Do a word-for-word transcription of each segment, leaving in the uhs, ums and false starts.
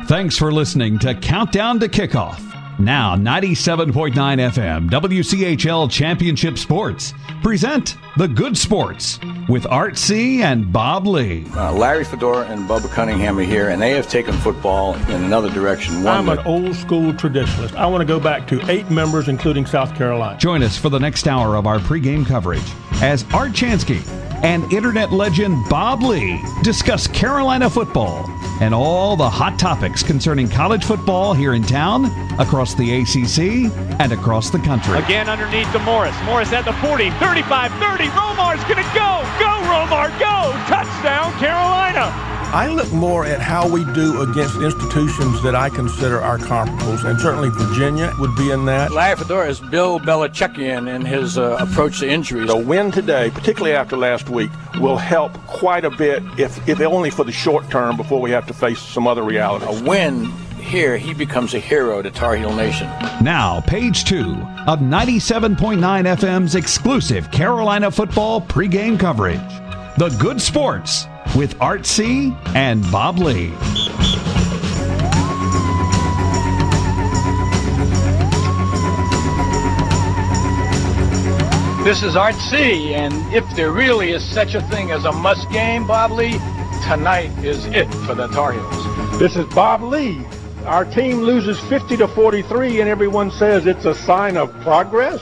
Thanks for listening to Countdown to Kickoff. Now, ninety-seven point nine F M, W C H L Championship Sports present The Good Sports with Art C. and Bob Lee. Uh, Larry Fedora and Bubba Cunningham are here, and they have taken football in another direction. One I'm an old-school traditionalist. I want to go back to eight members, including South Carolina. Join us for the next hour of our pregame coverage as Art Chansky and internet legend Bob Lee discuss Carolina football and all the hot topics concerning college football here in town, across the A C C, and across the country. Again underneath to Morris. Morris at the forty, thirty-five, thirty. Romar's going to go. Go, Romar, go. Touchdown, Carolina. I look more at how we do against institutions that I consider our comparables, and certainly Virginia would be in that. Larry Fedora is Bill Belichickian in his uh, approach to injuries. A win today, particularly after last week, will help quite a bit, if, if only for the short term, before we have to face some other realities. A win here, he becomes a hero to Tar Heel Nation. Now, page two of ninety-seven point nine F M's exclusive Carolina football pregame coverage. The Good Sports with Art C. and Bob Lee. This is Art C., and if there really is such a thing as a must game, Bob Lee, tonight is it for the Tar Heels. This is Bob Lee. Our team loses fifty to forty-three, and everyone says it's a sign of progress.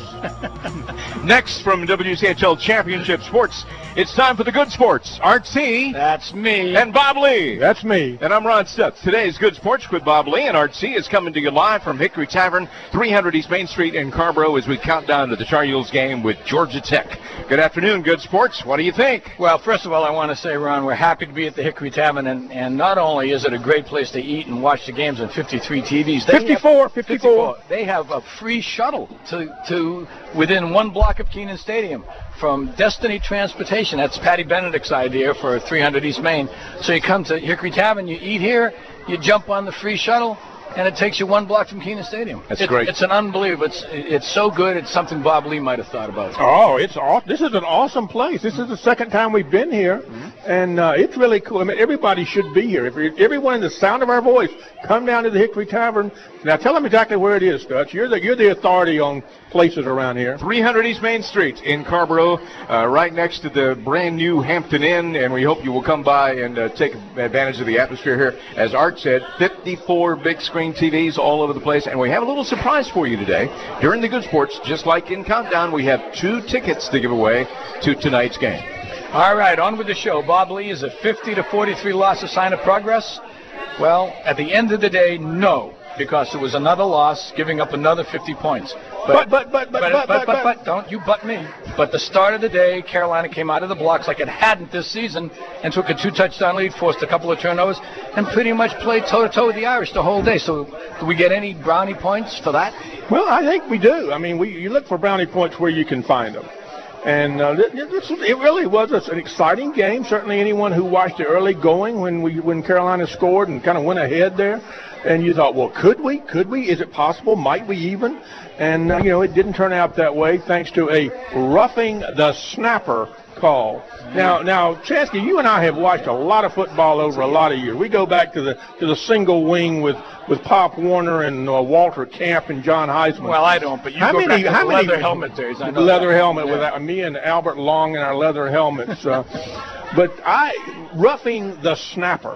Next from W C H L Championship Sports, it's time for the Good Sports. Art C. That's me. And Bob Lee. That's me. And I'm Ron Stutz. Today's Good Sports with Bob Lee, and Art C. is coming to you live from Hickory Tavern, three hundred East Main Street in Carrboro, as we count down to the Tar Heels game with Georgia Tech. Good afternoon, Good Sports. What do you think? Well, first of all, I want to say, Ron, we're happy to be at the Hickory Tavern, and, and not only is it a great place to eat and watch the games on fifty-three T Vs. They fifty-four, have, fifty-four. They have a free shuttle to, to within one block of Kenan Stadium from Destiny Transportation. That's Patty Benedict's idea for three hundred East Main. So you come to Hickory Tavern, you eat here, you jump on the free shuttle, and it takes you one block from Kenan Stadium. That's it, great. It's an unbelievable. It's it's so good. It's something Bob Lee might have thought about. Oh, it's aw- this is an awesome place. This is the second time we've been here, mm-hmm. and uh, it's really cool. I mean, everybody should be here. If you're, everyone in the sound of our voice, come down to the Hickory Tavern. Now, tell them exactly where it is, Stutz. You're the you're the authority on places around here. three hundred East Main Street in Carrboro, uh, right next to the brand new Hampton Inn, and we hope you will come by and uh, take advantage of the atmosphere here. As Art said, fifty-four big screen T Vs all over the place, and we have a little surprise for you today. During the Good Sports, just like in Countdown, we have two tickets to give away to tonight's game. All right, on with the show. Bob Lee, is a fifty to forty-three loss a sign of progress? Well, at the end of the day, no, because it was another loss, giving up another fifty points. But but but but but but, but, but, but don't you butt me. But the start of the day, Carolina came out of the blocks like it hadn't this season and took a two-touchdown lead, forced a couple of turnovers, and pretty much played toe-to-toe with the Irish the whole day. So do we get any brownie points for that? Well, I think we do. I mean, we you look for brownie points where you can find them. And uh, it, it really was an exciting game. Certainly anyone who watched it early going when we when Carolina scored and kind of went ahead there. And you thought, well, could we? Could we? Is it possible? Might we even? And, uh, you know, it didn't turn out that way thanks to a roughing the snapper call. Now, now, Chansky, you and I have watched a lot of football over a lot of years. We go back to the to the single wing with, with Pop Warner and uh, Walter Camp and John Heisman. Well, I don't, but you how go many, back to how the many, leather helmet days. I know leather that. helmet Yeah. with uh, me and Albert Long in our leather helmets. Uh, but I roughing the snapper.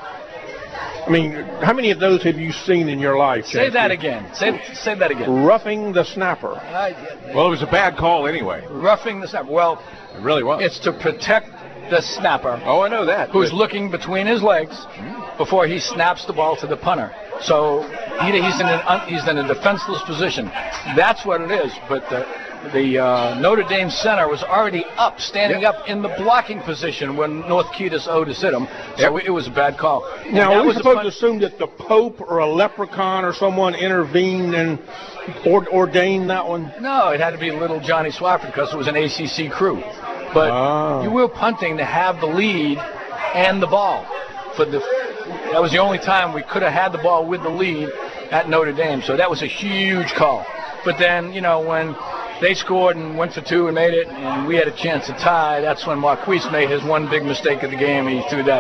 I mean, how many of those have you seen in your life? Say Chansky? that again. Say say that again. Roughing the snapper. Uh, Well, it was a bad call anyway. roughing the snapper. Well, It really was. it's to protect the snapper. Oh, I know that. Who's But- looking between his legs before he snaps the ball to the punter. So he, he's in an un, he's in a defenseless position. That's what it is. But the the uh, Notre Dame center was already up, standing Yep. up in the blocking position when North Kiedis Otis hit him. So Yep. it was a bad call. Now, that are we was a supposed pun- to assume that the Pope or a leprechaun or someone intervened and or, ordained that one? No, it had to be little Johnny Swafford because it was an A C C crew. But Oh. you were punting to have the lead and the ball. For the that was the only time we could have had the ball with the lead at Notre Dame. So that was a huge call. But then, you know, when they scored and went for two and made it, and we had a chance to tie, that's when Marquise made his one big mistake of the game. He threw that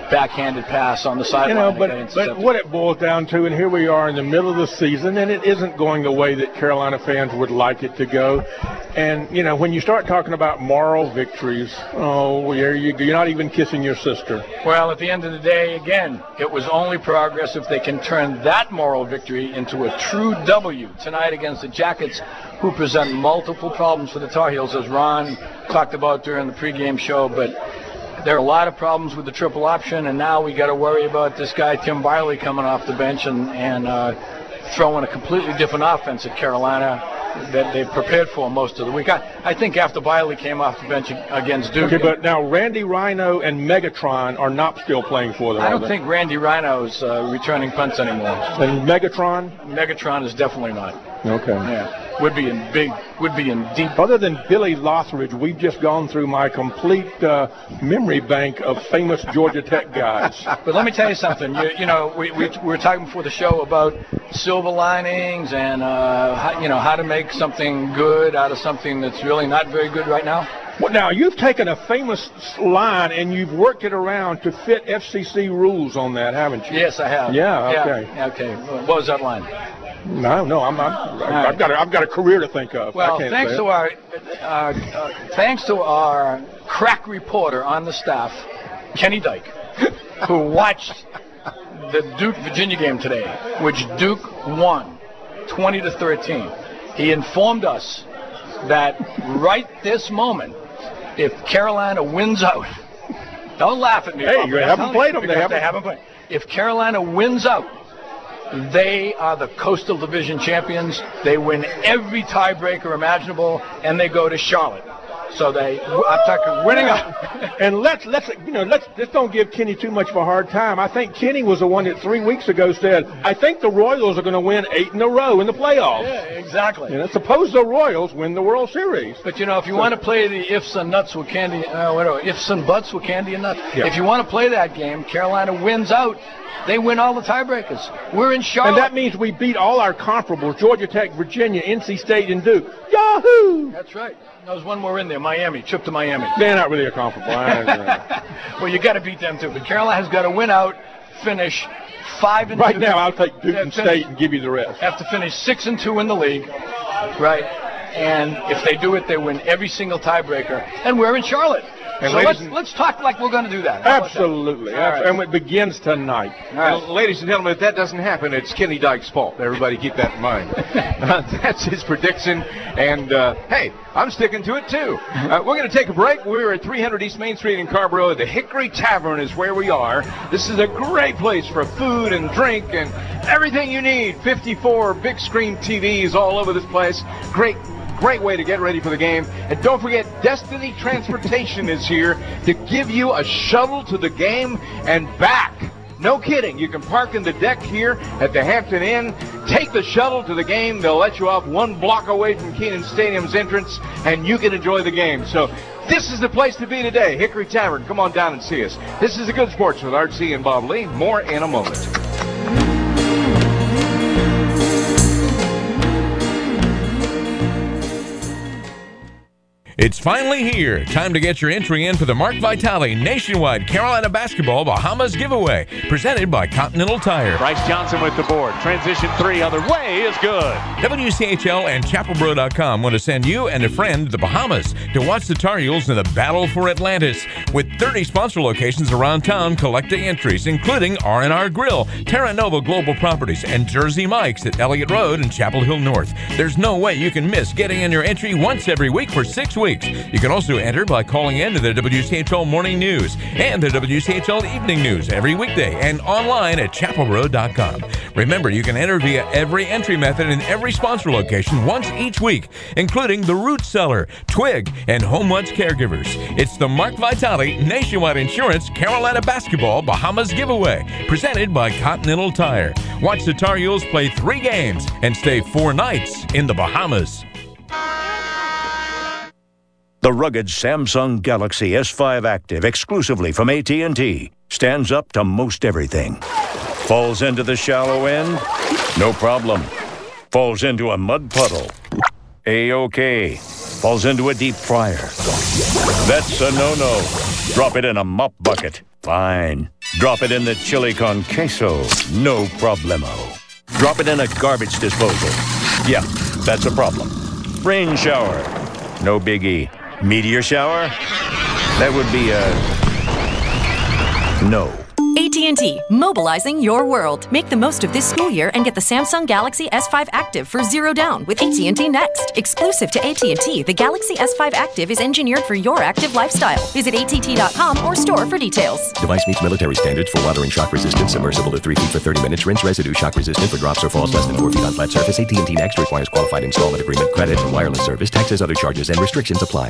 backhanded pass on the sideline. You know, that but, got but intercepted. what it boils down to, and here we are in the middle of the season, and it isn't going the way that Carolina fans would like it to go. And, you know, when you start talking about moral victories, oh, you're, you're not even kissing your sister. Well, at the end of the day, again, it was only progress if they can turn that moral victory into a true W tonight against the Jackets, who present multiple problems for the Tar Heels, as Ron talked about during the pregame show. But there are a lot of problems with the triple option, and now we got to worry about this guy Tim Byerly coming off the bench and, and uh, throwing a completely different offense at Carolina that they prepared for most of the week. I, I think after Byerly came off the bench against Duke. Okay, but now Randy Rhino and Megatron are not still playing for them. I don't think Randy Rhino's uh, returning punts anymore. And Megatron? Megatron is definitely not. Okay. Yeah. Would be in big, would be in deep. Other than Billy Lothridge, we've just gone through my complete uh, memory bank of famous Georgia Tech guys. But let me tell you something. You, you know, we, we, we were talking before the show about silver linings and, uh, how, you know, how to make something good out of something that's really not very good right now. Well, now, you've taken a famous line and you've worked it around to fit F C C rules on that, haven't you? Yes, I have. Yeah, okay. Yeah, okay. What was that line? No, no, I'm, I'm, I've right. got a, I've got a career to think of. Well, I can't thanks say to it. our, uh, uh, thanks to our crack reporter on the staff, Kenny Dyke, who watched the Duke-Virginia game today, which Duke won twenty to thirteen. He informed us that right this moment, if Carolina wins out, don't laugh at me. Hey, Bob, you I'm haven't telling played you, them. They because haven't. They haven't played. If Carolina wins out, they are the Coastal Division champions. They win every tiebreaker imaginable, and they go to Charlotte. So they, I'm talking winning out. And let's let's you know let's let's don't give Kenny too much of a hard time. I think Kenny was the one that three weeks ago said, I think the Royals are going to win eight in a row in the playoffs. Yeah, exactly. You know, suppose the Royals win the World Series. But you know, if you want to play the ifs and nuts with candy, uh, whatever, ifs and buts with candy and nuts. Yeah. If you want to play that game, Carolina wins out. They win all the tiebreakers. We're in Charlotte. And that means we beat all our comparables: Georgia Tech, Virginia, N C State, and Duke. Yahoo! That's right. There's one more in there, Miami. Trip to Miami. They're not really a comparable. I- Well, you got to beat them too. But Carolina's got to win out, finish five and right two. now, I'll take Duke Yeah, and finish- State and give you the rest. Have to finish six and two in the league, right? And if they do it, they win every single tiebreaker. And we're in Charlotte. And so ladies let's and- let's talk like we're going to do that. How about that? Absolutely. All right. And it begins tonight. All right. Well, ladies and gentlemen, if that doesn't happen, it's Kenny Dyke's fault. Everybody keep that in mind. Uh, that's his prediction. And, uh, hey, I'm sticking to it, too. Uh, we're going to take a break. We're at three hundred East Main Street in Carrboro. The Hickory Tavern is where we are. This is a great place for food and drink and everything you need. fifty-four big screen T Vs all over this place. Great Great way to get ready for the game. And don't forget, Destiny Transportation is here to give you a shuttle to the game and back. No kidding. You can park in the deck here at the Hampton Inn, take the shuttle to the game. They'll let you off one block away from Kenan Stadium's entrance, and you can enjoy the game. So this is the place to be today, Hickory Tavern. Come on down and see us. This is The Good Sports with Art C. and Bob Lee. More in a moment. It's finally here. Time to get your entry in for the Mark Vitale Nationwide Carolina Basketball Bahamas Giveaway, presented by Continental Tire. Bryce Johnson with the board. Transition three other way is good. W C H L and Chapel Bro dot com want to send you and a friend to the Bahamas to watch the Tar Heels in the battle for Atlantis. With thirty sponsor locations around town collecting entries, including R and R Grill, Terra Nova Global Properties, and Jersey Mike's at Elliott Road and Chapel Hill North. There's no way you can miss getting in your entry once every week for six weeks. You can also enter by calling in to the W C H L Morning News and the W C H L Evening News every weekday and online at chapel bro dot com. Remember, you can enter via every entry method in every sponsor location once each week, including the Root Cellar, Twig, and Home Lunch Caregivers. It's the Mark Vitale Nationwide Insurance Carolina Basketball Bahamas Giveaway, presented by Continental Tire. Watch the Tar Heels play three games and stay four nights in the Bahamas. The rugged Samsung Galaxy S five Active, exclusively from A T and T, stands up to most everything. Falls into the shallow end? No problem. Falls into a mud puddle? A-OK. Falls into a deep fryer? That's a no-no. Drop it in a mop bucket? Fine. Drop it in the chili con queso. No problemo. Drop it in a garbage disposal. Yeah, that's a problem. Rain shower. No biggie. Meteor shower? That would be a no. A T and T, mobilizing your world. Make the most of this school year and get the Samsung Galaxy S five Active for zero down with A T and T Next. Exclusive to A T and T, the Galaxy S five Active is engineered for your active lifestyle. Visit A T T dot com or store for details. Device meets military standards for watering shock resistance, submersible to three feet for thirty minutes, rinse residue, shock resistant for drops or falls less than four feet on flat surface. A T and T Next requires qualified installment agreement, credit, and wireless service. Taxes, other charges, and restrictions apply.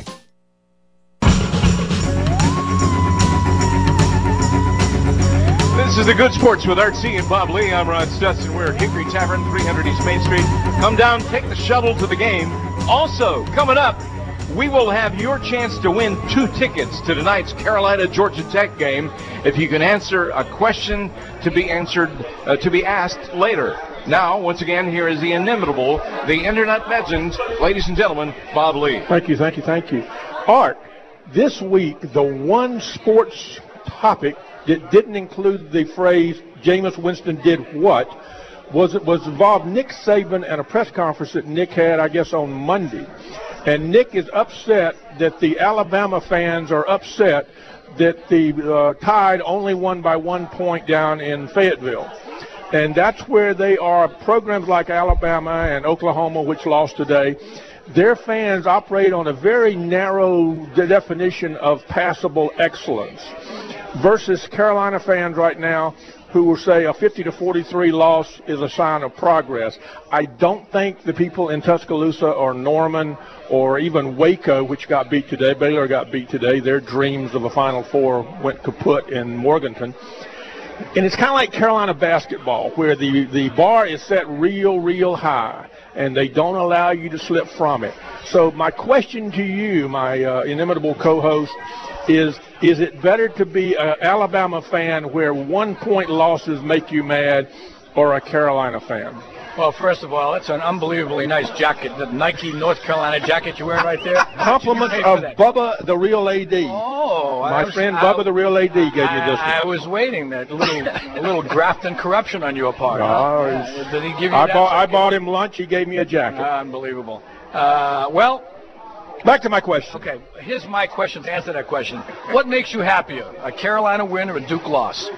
This is the Good Sports with Art C and Bob Lee. I'm Ron Stetson. We're at Hickory Tavern, three hundred East Main Street. Come down, take the shuttle to the game. Also, coming up, we will have your chance to win two tickets to tonight's Carolina-Georgia Tech game if you can answer a question to be answered, uh, to be asked later. Now, once again, here is the inimitable, the internet legend, ladies and gentlemen, Bob Lee. Thank you, thank you, thank you. Art, this week, the one sports topic that didn't include the phrase Jameis Winston did what was it was involved Nick Saban and a press conference that Nick had, I guess, on Monday. And Nick is upset that the Alabama fans are upset that the uh, Tide only won by one point down in Fayetteville. And that's where they are, programs like Alabama and Oklahoma, which lost today, their fans operate on a very narrow de- definition of passable excellence versus Carolina fans right now who will say a fifty to forty-three loss is a sign of progress. I don't think the people in Tuscaloosa or Norman or even Waco, which got beat today, Baylor got beat today, their dreams of a Final Four went kaput in Morganton. And it's kind of like Carolina basketball, where the, the bar is set real, real high, and they don't allow you to slip from it. So my question to you, my uh, inimitable co-host, is, is it better to be an Alabama fan where one-point losses make you mad or a Carolina fan? Well, first of all, it's an unbelievably nice jacket, the Nike North Carolina jacket you're wearing right there. Compliments of Bubba the Real A D. Oh, my was, friend I, Bubba the Real A D gave I, you this one. I was waiting that little a little graft and corruption on your part. Oh, huh? Did he give you I that? Bought, I bought him lunch. He gave me a jacket. Uh, unbelievable. Uh, well, back to my question. Okay, here's my question to answer that question. What makes you happier, a Carolina win or a Duke loss?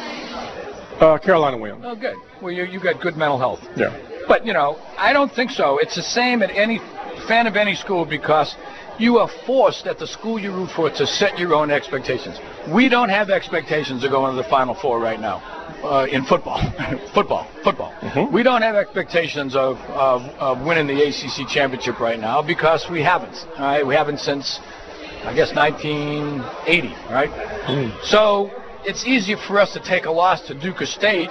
Uh, Carolina win. Oh, good. Well, you you got good mental health. Yeah. But, you know, I don't think so. It's the same at any fan of any school because you are forced at the school you root for to set your own expectations. We don't have expectations of going to the Final Four right now uh, in football. football, football. Mm-hmm. We don't have expectations of, of, of winning the A C C championship right now because we haven't. All right? We haven't since, I guess, nineteen eighty, right? Mm. So it's easier for us to take a loss to Duke State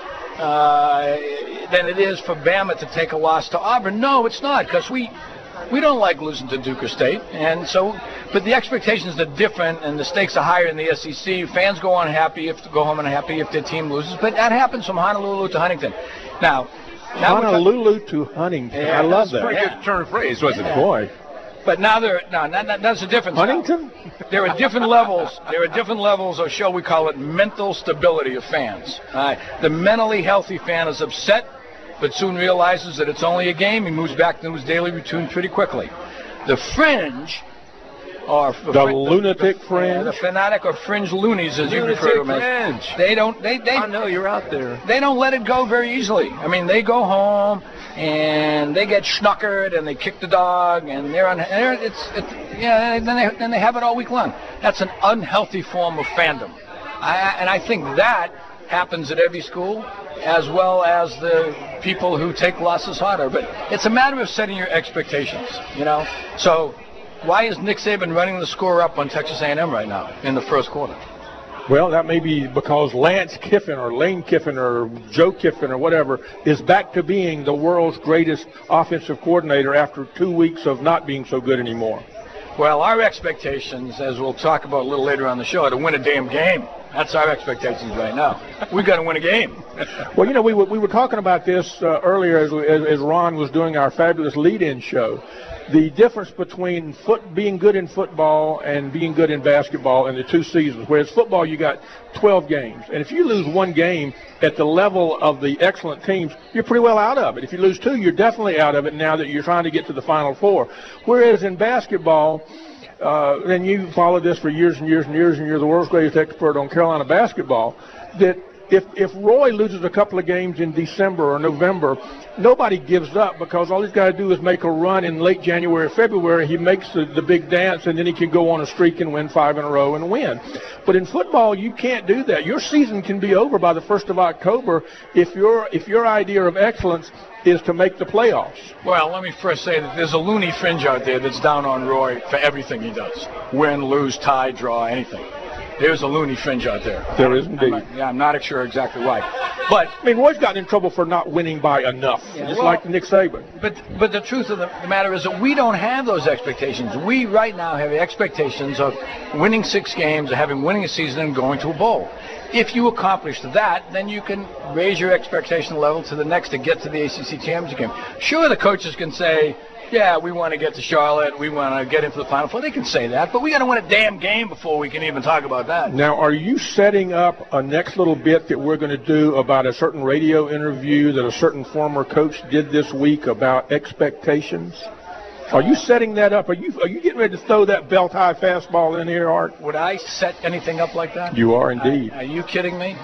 Uh, than it is for Bama to take a loss to Auburn. No, it's not, because we we don't like losing to Duke State, and so, but the expectations are different, and the stakes are higher in the S E C. Fans go on happy if go home unhappy if their team loses, but that happens from Honolulu to Huntington. Now, now Honolulu to Huntington. Yeah, I love that. That's a pretty good turn of phrase, wasn't yeah. it? Boy. But now there, no, that, that, that's a difference. Huntington? Now. There are different levels. There are different levels, or shall we call it, mental stability of fans. Uh, the mentally healthy fan is upset, but soon realizes that it's only a game. He moves back to his daily routine pretty quickly. The fringe, or the fr- lunatic the, fringe, the fanatic or fringe loonies, as lunatic you refer to them fringe. as. They don't. They. They. I know you're out there. They don't let it go very easily. I mean, they go home and they get schnockered and they kick the dog and they're on. They're, it's, it's yeah. And then they then they have it all week long. That's an unhealthy form of fandom, I, and I think that happens at every school, as well as the people who take losses harder. But it's a matter of setting your expectations, you know. So why is Nick Saban running the score up on Texas A and M right now in the first quarter? Well, that may be because Lance Kiffin or Lane Kiffin or Joe Kiffin or whatever is back to being the world's greatest offensive coordinator after two weeks of not being so good anymore. Well, our expectations, as we'll talk about a little later on the show, are to win a damn game. That's our expectations right now. We've got to win a game. Well, you know, we were, we were talking about this uh, earlier as, as, as Ron was doing our fabulous lead-in show. the difference between foot being good in football and being good in basketball in the two seasons. Whereas football, you got twelve games. And if you lose one game at the level of the excellent teams, you're pretty well out of it. If you lose two, you're definitely out of it now that you're trying to get to the Final Four. Whereas in basketball, uh, and you followed this for years and years and years, and you're the world's greatest expert on Carolina basketball, that If if Roy loses a couple of games in December or November, nobody gives up because all he's got to do is make a run in late January or February. He makes the, the big dance, and then he can go on a streak and win five in a row and win. But in football, you can't do that. Your season can be over by the first of October if your if your idea of excellence is to make the playoffs. Well, let me first say that there's a loony fringe out there that's down on Roy for everything he does. Win, lose, tie, draw, anything. There's a loony fringe out there. There is indeed. I'm not, yeah, I'm not sure exactly why. But I mean, Roy's gotten in trouble for not winning by enough, yeah, just well, like Nick Saban. But but the truth of the, the matter is that we don't have those expectations. We right now have the expectations of winning six games, of having winning a season, and going to a bowl. If you accomplish that, then you can raise your expectation level to the next to get to the A C C championship game. Sure, the coaches can say, yeah, we want to get to Charlotte, we want to get into the Final Four. They can say that, but we got to win a damn game before we can even talk about that. Now, are you setting up a next little bit that we're going to do about a certain radio interview that a certain former coach did this week about expectations? Are you setting that up? Are you are you getting ready to throw that belt-high fastball in here, Art? Would I set anything up like that? You are indeed. Are, are you kidding me?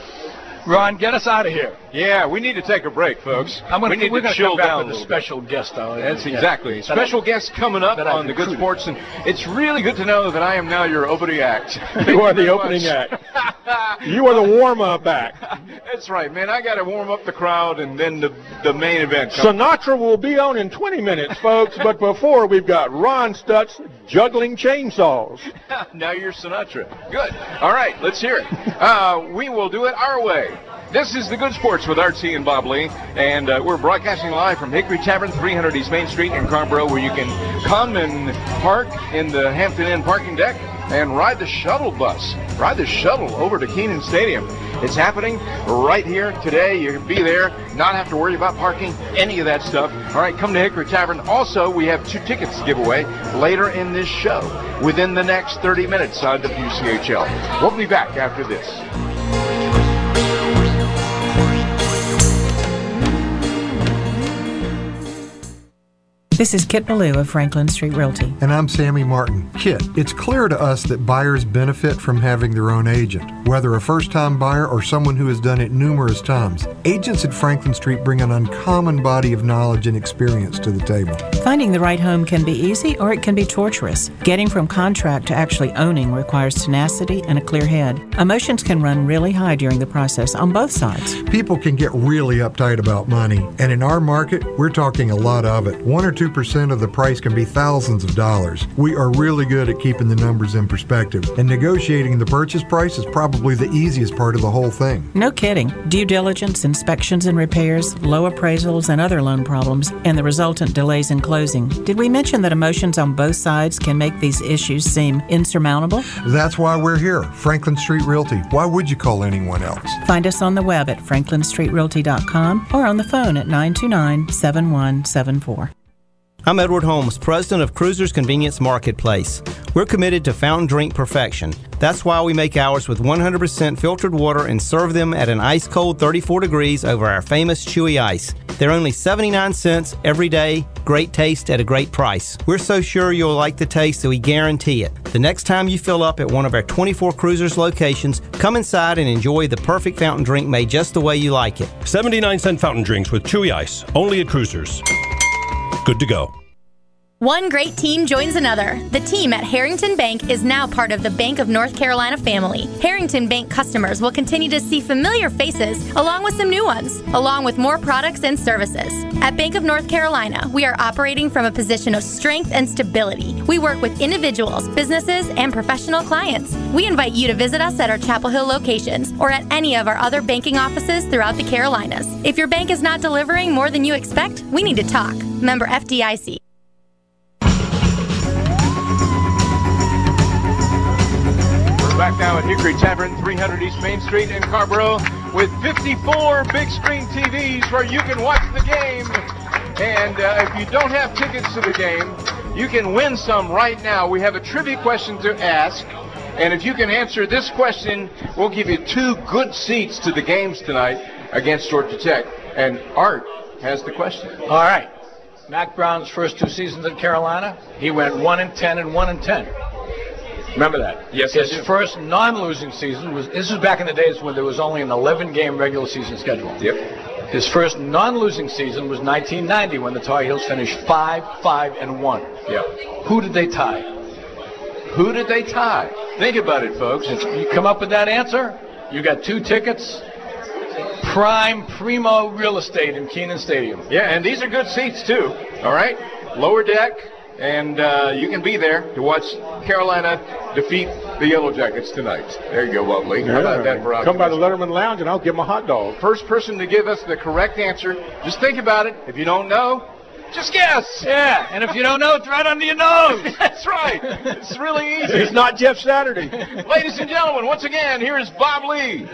Ron, get us out of here. Yeah, we need to take a break, folks. I'm gonna, we need we're to gonna chill come back down with a a special bit. guest. Though. That's yeah. exactly. Special guest coming up on the Good Sports, and it's really good to know that I am now your opening act. You are the opening act. You are the warm-up act. That's right, man. I got to warm up the crowd, and then the the main event comes. Sinatra will be on in twenty minutes, folks. But before, we've got Ron Stutz juggling chainsaws. Now you're Sinatra. Good. All right, let's hear it. Uh, we will do it our way. This is the Good Sports with Art C. and Bob Lee, and uh, we're broadcasting live from Hickory Tavern, three hundred East Main Street in Carrboro, where you can come and park in the Hampton Inn parking deck and ride the shuttle bus. Ride the shuttle over to Kenan Stadium. It's happening right here today. You can be there, not have to worry about parking, any of that stuff. All right, come to Hickory Tavern. Also, we have two tickets to give away later in this show within the next thirty minutes on W C H L. We'll be back after this. This is Kit Ballou of Franklin Street Realty. And I'm Sammy Martin. Kit, it's clear to us that buyers benefit from having their own agent. Whether a first-time buyer or someone who has done it numerous times, agents at Franklin Street bring an uncommon body of knowledge and experience to the table. Finding the right home can be easy or it can be torturous. Getting from contract to actually owning requires tenacity and a clear head. Emotions can run really high during the process on both sides. People can get really uptight about money, and in our market, we're talking a lot of it. One or two percent of the price can be thousands of dollars. We are really good at keeping the numbers in perspective, and negotiating the purchase price is probably the easiest part of the whole thing. No kidding. Due diligence, inspections and repairs, low appraisals and other loan problems, and the resultant delays in closing. Did we mention that emotions on both sides can make these issues seem insurmountable? That's why we're here. Franklin Street Realty. Why would you call anyone else? Find us on the web at franklin street realty dot com or on the phone at nine two nine, seven one seven four. I'm Edward Holmes, president of Cruisers Convenience Marketplace. We're committed to fountain drink perfection. That's why we make ours with one hundred percent filtered water and serve them at an ice-cold thirty-four degrees over our famous Chewy Ice. They're only seventy-nine cents every day, great taste at a great price. We're so sure you'll like the taste that we guarantee it. The next time you fill up at one of our twenty-four Cruisers locations, come inside and enjoy the perfect fountain drink made just the way you like it. seventy-nine cent fountain drinks with Chewy Ice, only at Cruisers. Good to go. One great team joins another. The team at Harrington Bank is now part of the Bank of North Carolina family. Harrington Bank customers will continue to see familiar faces along with some new ones, along with more products and services. At Bank of North Carolina, we are operating from a position of strength and stability. We work with individuals, businesses, and professional clients. We invite you to visit us at our Chapel Hill locations or at any of our other banking offices throughout the Carolinas. If your bank is not delivering more than you expect, we need to talk. Member F D I C. Back now at Hickory Tavern, three hundred East Main Street in Carrboro, with fifty-four big screen T Vs where you can watch the game. And uh, if you don't have tickets to the game, you can win some right now. We have a trivia question to ask. And if you can answer this question, we'll give you two good seats to the games tonight against Georgia Tech. And Art has the question. All right. Mac Brown's first two seasons at Carolina, he went one and ten and one and ten. Remember that? Yes, His I do. first non-losing season was, this was back in the days when there was only an eleven game regular season schedule. Yep. His first non-losing season was nineteen ninety when the Tar Heels finished five, five, and one. Yep. Who did they tie? Who did they tie? Think about it, folks. If you come up with that answer, you got two tickets. Prime primo real estate in Kenan Stadium. Yeah, and these are good seats too. All right, lower deck, and uh, you can be there to watch Carolina defeat the Yellow Jackets tonight. There you go, lovely. How about that for Come by the Letterman Lounge and I'll give them a hot dog. First person to give us the correct answer, just think about it. If you don't know, just guess. Yeah, and if you don't know, it's right under your nose. That's right. It's really easy. It's not Jeff Saturday. Ladies and gentlemen, once again, here is Bob Lee.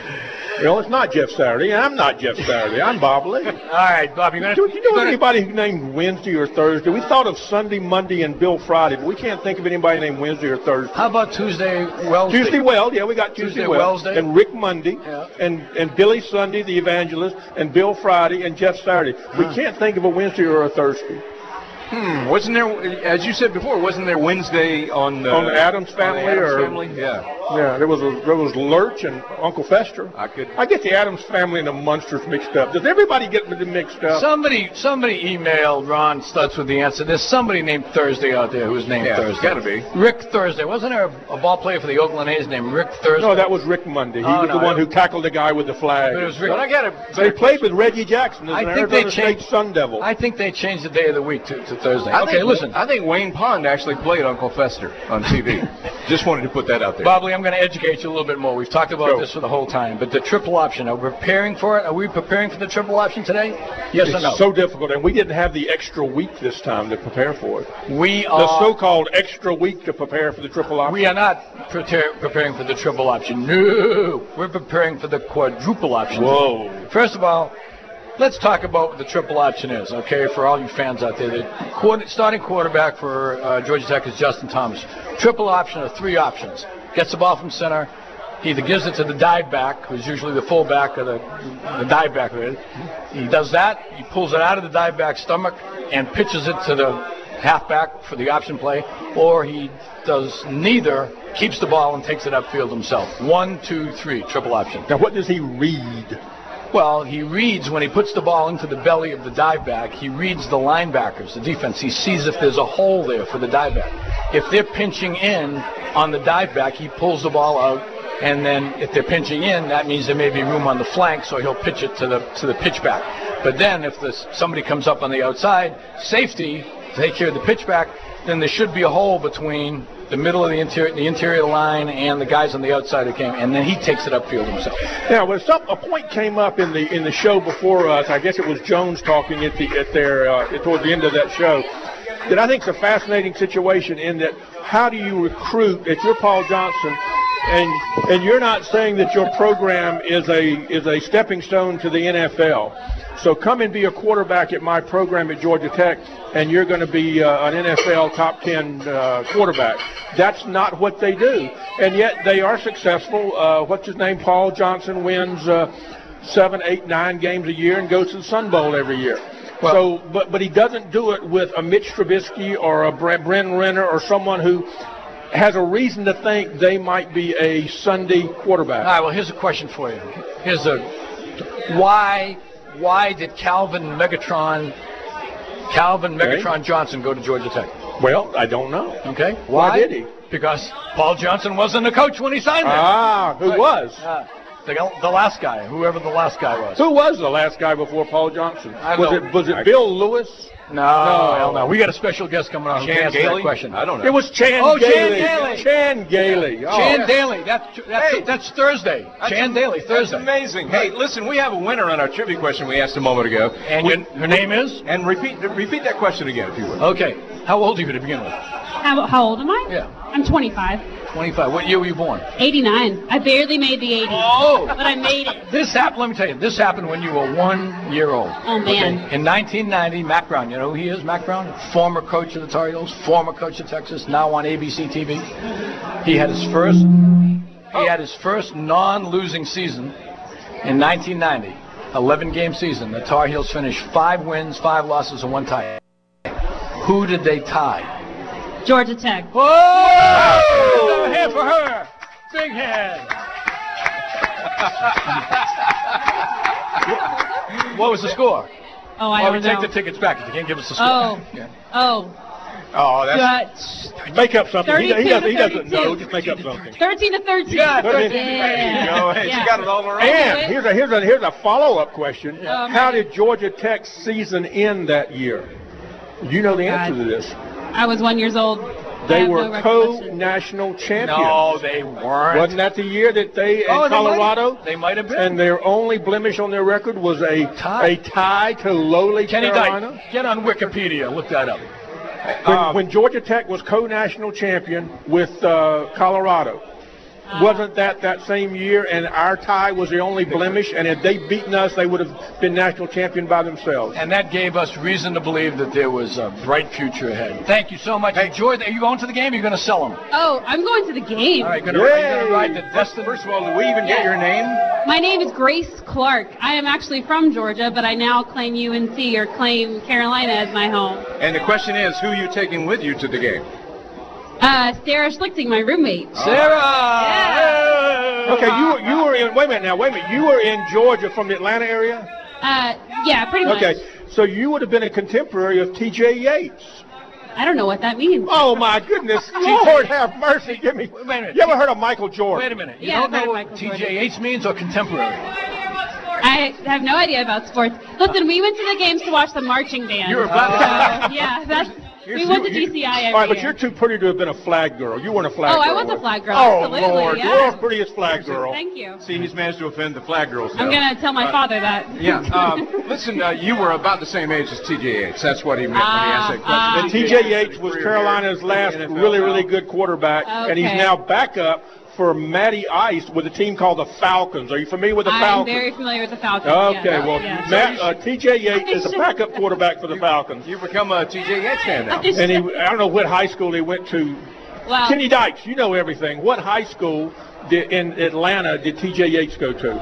Well, it's not Jeff Saturday. I'm not Jeff Saturday. I'm Bob Lee. All right, Bob, you're going to... Do you know anybody named Wednesday or Thursday? We thought of Sunday, Monday, and Bill Friday, but we can't think of anybody named Wednesday or Thursday. How about Tuesday, Wednesday? Tuesday Weld, yeah, we got Tuesday, Tuesday Weld. Wednesday. And Rick Monday, Yeah. and, and Billy Sunday, the evangelist, and Bill Friday, and Jeff Saturday. We Huh. can't think of a Wednesday or a Thursday. Hmm, wasn't there, as you said before, wasn't there Wednesday on the... On the Addams Family? on the Addams or, Family? Yeah. Yeah, there was a, there was Lurch and Uncle Fester. I could... I get the Addams Family and the Munsters mixed up. Does everybody get them mixed up? Somebody somebody emailed Ron Stutz with the answer. There's somebody named Thursday out there who's named Yeah, Thursday. gotta be. Rick Thursday. Wasn't there a, a ball player for the Oakland A's named Rick Thursday? No, that was Rick Monday. He Oh, was no, the one it- who tackled the guy with the flag. But it was Rick. But I got a... They played with Reggie Jackson as I an think they Arizona State changed- Sun Devil. I think they changed the day of the week to, to Thursday. I okay, think, listen. I think Wayne Pond actually played Uncle Fester on T V. Just wanted to put that out there. Bob Lee, I'm going to educate you a little bit more. We've talked about Go. this for the whole time, but the triple option, are we preparing for it? Are we preparing for the triple option today? Yes it's or no? so difficult, and we didn't have the extra week this time to prepare for it. we The are so-called extra week to prepare for the triple option. we are not prepare, preparing for the triple option. No, we're preparing for the quadruple option. Whoa. First of all, let's talk about what the triple option is, okay, for all you fans out there. The quarter, starting quarterback for uh, Georgia Tech is Justin Thomas. Triple option are three options. Gets the ball from center. He either gives it to the dive back, who's usually the fullback or the, the dive back. Really. He does that. He pulls it out of the dive back's stomach and pitches it to the halfback for the option play, or he does neither, keeps the ball and takes it upfield himself. One, two, three, triple option. Now, what does he read? Well, he reads when he puts the ball into the belly of the dive back, he reads the linebackers, the defense. He sees if there's a hole there for the dive back. If they're pinching in on the dive back, he pulls the ball out, and then if they're pinching in, that means there may be room on the flank, so he'll pitch it to the to the pitch back. But then if this, somebody comes up on the outside, safety, take care of the pitch back, then there should be a hole between the middle of the interior, the interior line, and the guys on the outside who came, and then he takes it upfield himself. Now, when some, a point came up in the in the show before us, I guess it was Jones talking at the at their uh, toward the end of that show, that I think is a fascinating situation in that how do you recruit if you're Paul Johnson, and and you're not saying that your program is a is a stepping stone to the N F L. So come and be a quarterback at my program at Georgia Tech, and you're going to be uh, an N F L top ten uh, quarterback. That's not what they do, and yet they are successful. Uh, what's his name? Paul Johnson wins uh, seven, eight, nine games a year and goes to the Sun Bowl every year. Well, so, but but he doesn't do it with a Mitch Trubisky or a Brent Renner or someone who has a reason to think they might be a Sunday quarterback. All right, well, here's a question for you. Here's a why why did Calvin Megatron Calvin Megatron okay. Johnson go to Georgia Tech? Well, I don't know. Okay. Why, why did he? Because Paul Johnson wasn't a coach when he signed there. Ah, who right. was? Uh, the, the last guy, whoever the last guy was. Who was the last guy before Paul Johnson? I was know. it was it Bill Lewis? No, no, hell no. We got a special guest coming on. Chan Gailey? Question. I don't know. It was Chan oh, Gailey. Chan Gailey. Chan Gailey. Oh. Chan Daly. That's that's, Hey. that's Thursday. That's Chan am- Daly, Thursday. That's amazing. Hey, listen, we have a winner on our trivia question we asked a moment ago. And we, your, her name is? And repeat repeat that question again, if you would. Okay. How old are you to begin with? How, how old am I? Yeah. I'm twenty-five. twenty-five. What year were you born? eighty-nine. I barely made the eighties. Oh! But I made it. This happened, let me tell you, this happened when you were one year old. Oh, man. Okay. In nineteen ninety, Mac Brown, you know who he is, Mac Brown? Former coach of the Tar Heels, former coach of Texas, now on A B C T V. He had his first, he had his first non-losing season in nineteen ninety, eleven-game season. The Tar Heels finished five wins, five losses, and one tie. Who did they tie? Georgia Tech. Whoa! Another hand for her. Big hand. What was the score? Oh, I well, don't we take know. the tickets back if you can't give us the score. Oh. Yeah. Oh. Oh, that's... Make up something. He, he thirty-two doesn't, he to doesn't know. thirty-two. Just make up something. thirteen to thirteen. Yeah, thirteen. Yeah. You know, hey, Yeah. she got it all around. And here's a here's a here's a follow-up question. Um, How did Georgia Tech's season end that year? You know the answer God. to this. I was one years old. I They have were no recollection. co-national champions. No, they weren't. Wasn't that the year that they in Oh, they Colorado? might- They might have been. And their only blemish on their record was a Tie. a tie to lowly Kenny Carolina. Dyke, get on Wikipedia. Look that up. When, Um, when Georgia Tech was co-national champion with uh, Colorado, Uh, wasn't that that same year? And our tie was the only blemish. And if they'd beaten us, they would have been national champion by themselves. And that gave us reason to believe that there was a bright future ahead. Thank you so much. Enjoy. Are you going to the game? Or are you going to sell them? Oh, I'm going to the game. All right, going to ride the Destiny. First of all, do we even get Yes. your name? My name is Grace Clark. I am actually from Georgia, but I now claim U N C or claim Carolina as my home. And the question is, who are you taking with you to the game? Uh, Sarah Schlichting, my roommate. Sarah! Yeah. Okay, you were, you were in. Wait a minute now. Wait a minute. You were in Georgia from the Atlanta area. Uh, yeah, pretty much. Okay, so you would have been a contemporary of T J Yates. I don't know what that means. Oh my goodness, Lord have mercy, give me. Wait a minute. You ever heard of Michael Jordan? Wait a minute. You Yeah, don't I've heard know of what Michael T J Jordan. Yates means or contemporary? I have no idea about sports. Listen, we went to the games to watch the marching band. You were about So, yeah, that's. We went to D C I every All right, but year. you're too pretty to have been a flag girl. You weren't a flag Oh, girl. I was a flag girl, Oh, absolutely, Lord, yeah. the world's prettiest flag girl. Thank you. See, he's managed to offend the flag girls now. I'm gonna tell my Uh, father that. Yeah. Um, listen, uh, you were about the same age as T J Yates. That's what he meant when he asked that Ah, question. And T J Yates was Carolina's last really, really good quarterback, and he's Okay. now backup for Matty Ice with a team called the Falcons. Are you familiar with the I'm Falcons? very familiar with the Falcons. Okay, yes, well, yes. Matt, uh, T J Yates is a backup quarterback for the Falcons. You've become a T J Yates fan now. And he, I don't know what high school he went to. Well, Kenny Dykes, you know everything. What high school did, in Atlanta did T J Yates go to?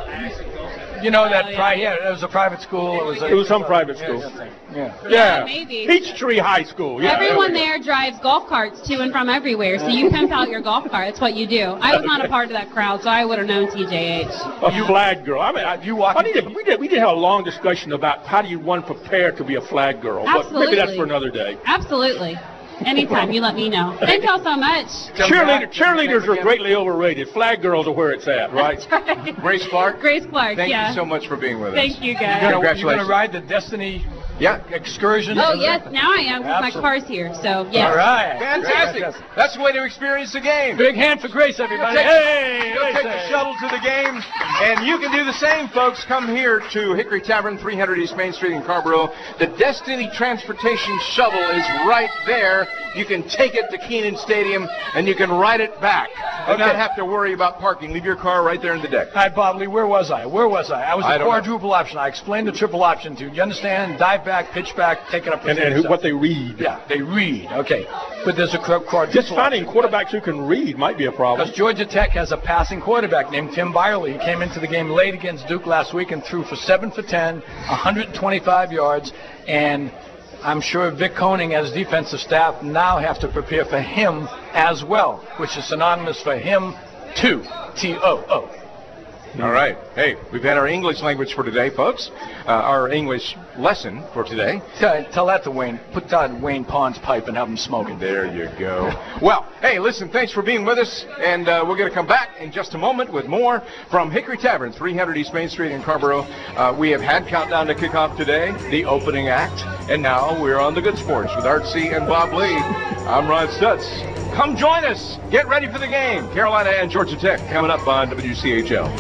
You know that? Pri- yeah, it was a private school. It was. A, It was some private school. Yeah. Yeah, Yeah, maybe. Peachtree High School. Yeah. Everyone there drives golf carts to and from everywhere, so you pimp out your golf cart. That's what you do. I was not a part of that crowd, so I would have known T J H. A flag girl. I mean, I, you walk. I need to, we did. We did have a long discussion about how do you one prepare to be a flag girl. But maybe that's Absolutely. for another day. Absolutely. Anytime, you let me know. Thank y'all so much. Cheerleader, cheerleaders are greatly overrated. Flag girls are where it's at, right? That's right. Grace Clark. Grace Clark, Thank yeah. you so much for being with us. Thank you, guys. You're Congratulations. going to ride the Destiny Yeah. excursion? Oh, yes, now I am because my Absolutely. car's here, so yes. All right. Fantastic. That's the way to experience the game. Big hand for Grace, everybody. Take, Hey! go Grace, take the hey. shuttle to the game, and you can do the same, folks. Come here to Hickory Tavern, three hundred East Main Street in Carrboro. The Destiny Transportation Shuttle is right there. You can take it to Kenan Stadium, and you can ride it back and Okay. not have to worry about parking. Leave your car right there in the deck. Hi, Bob Lee. Where was I? Where was I? I was I a don't know. quadruple option. I explained the triple option to you. You understand? Dive back, pitch back, take it up. And, and who, what they read. Yeah, they read. Okay. But there's a qu- quadruple Just finding option. quarterbacks who can read might be a problem. Because Georgia Tech has a passing quarterback named Tim Byerly. He came into the game late against Duke last week and threw for seven for ten, one hundred twenty-five yards. And I'm sure Vic Koenig and his defensive staff now have to prepare for him as well, which is synonymous for him too. T O O. All right. Hey, we've had our English language for today, folks. Uh, our English lesson for today. Tell, tell that to Wayne. Put that in Wayne Pond's pipe and have him smoke it. There you go. Well, hey, listen, thanks for being with us. And uh, we're going to come back in just a moment with more from Hickory Tavern, three hundred East Main Street in Carrboro. Uh, we have had Countdown to Kickoff today, the opening act. And now we're on the Good Sports with Art C. and Bob Lee. I'm Ron Stutz. Come join us. Get ready for the game. Carolina and Georgia Tech coming up on W C H L.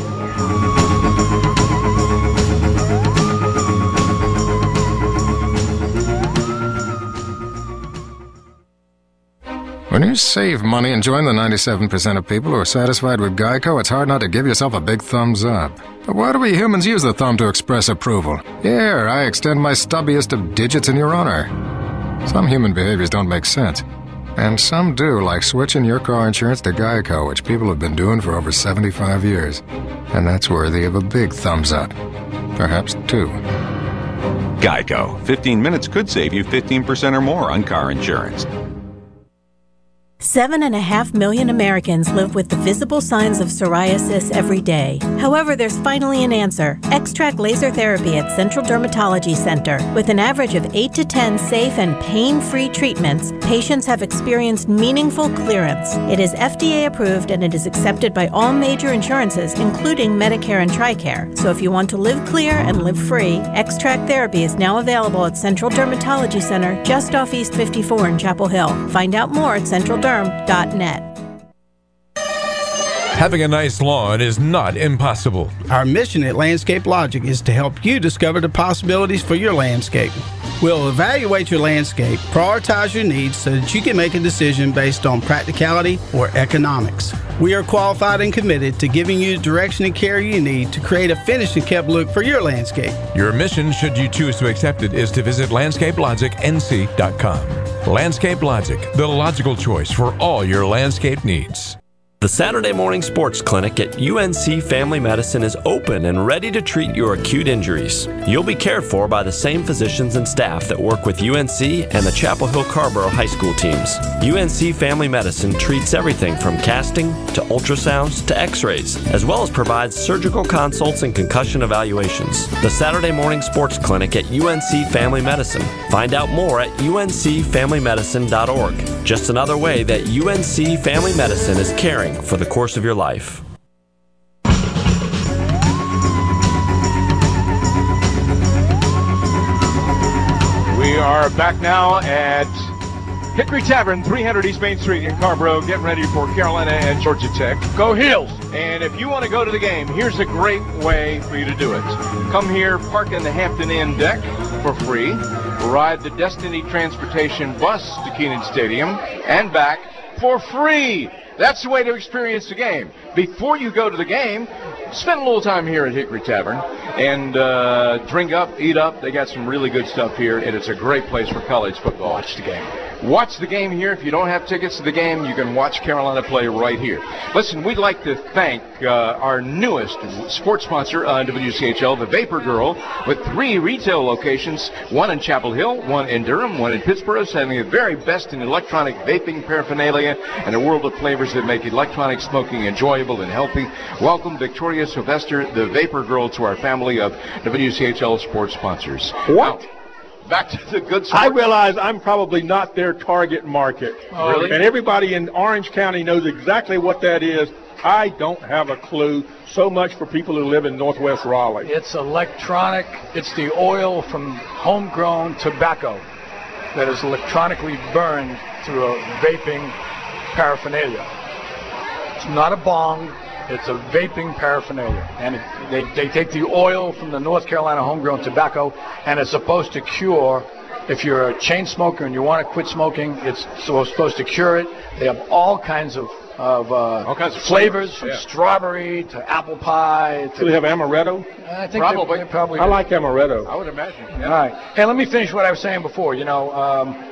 When you save money and join the ninety-seven percent of people who are satisfied with Geico, it's hard not to give yourself a big thumbs up. But why do we humans use the thumb to express approval? Here, I extend my stubbiest of digits in your honor. Some human behaviors don't make sense. And some do, like switching your car insurance to Geico, which people have been doing for over seventy-five years. And that's worthy of a big thumbs up. Perhaps two. Geico. fifteen minutes could save you fifteen percent or more on car insurance. Seven and a half million Americans live with the visible signs of psoriasis every day. However, there's finally an answer. X-Track Laser Therapy at Central Dermatology Center. With an average of eight to ten safe and pain-free treatments, patients have experienced meaningful clearance. It is F D A approved and it is accepted by all major insurances, including Medicare and TRICARE. So if you want to live clear and live free, X-Track Therapy is now available at Central Dermatology Center, just off East fifty-four in Chapel Hill. Find out more at central derm dot net. Having a nice lawn is not impossible. Our mission at Landscape Logic is to help you discover the possibilities for your landscape. We'll evaluate your landscape, prioritize your needs so that you can make a decision based on practicality or economics. We are qualified and committed to giving you the direction and care you need to create a finished and kept look for your landscape. Your mission, should you choose to accept it, is to visit landscape logic n c dot com. Landscape Logic, the logical choice for all your landscape needs. The Saturday Morning Sports Clinic at U N C Family Medicine is open and ready to treat your acute injuries. You'll be cared for by the same physicians and staff that work with U N C and the Chapel Hill Carrboro High School teams. U N C Family Medicine treats everything from casting to ultrasounds to x-rays, as well as provides surgical consults and concussion evaluations. The Saturday Morning Sports Clinic at U N C Family Medicine. Find out more at u n c family medicine dot org. Just another way that U N C Family Medicine is caring for the course of your life. We are back now at Hickory Tavern, three hundred East Main Street in Carrboro, getting ready for Carolina and Georgia Tech. Go Heels! And if you want to go to the game, here's a great way for you to do it. Come here, park in the Hampton Inn deck for free, ride the Destiny Transportation bus to Kenan Stadium and back for free. That's the way to experience the game. Before you go to the game, spend a little time here at Hickory Tavern and uh, drink up, eat up. They got some really good stuff here, and it's a great place for college football. Watch the game. Watch the game here. If you don't have tickets to the game, you can watch Carolina play right here. Listen, we'd like to thank uh, our newest sports sponsor on W C H L, the Vapor Girl, with three retail locations, one in Chapel Hill, one in Durham, one in Pittsburgh, having the very best in electronic vaping paraphernalia and a world of flavors that make electronic smoking enjoyable and healthy. Welcome Victoria Sylvester, the Vapor Girl, to our family of W C H L sports sponsors. What? Now, back to the good sports. I realize I'm probably not their target market. Oh, really? And everybody in Orange County knows exactly what that is. I don't have a clue. So much for people who live in Northwest Raleigh. It's electronic. It's the oil from homegrown tobacco that is electronically burned through a vaping paraphernalia. It's not a bong. It's a vaping paraphernalia, and it, they, they take the oil from the North Carolina homegrown tobacco, and it's supposed to cure. If you're a chain smoker and you want to quit smoking, it's so supposed to cure it. They have all kinds of of uh, all kinds of flavors, flavors from yeah. strawberry to apple pie. To Do they have amaretto? I think Probably. They, they probably. I do. like amaretto. I would imagine. Yeah. All right. Hey, let me finish what I was saying before. You know, um,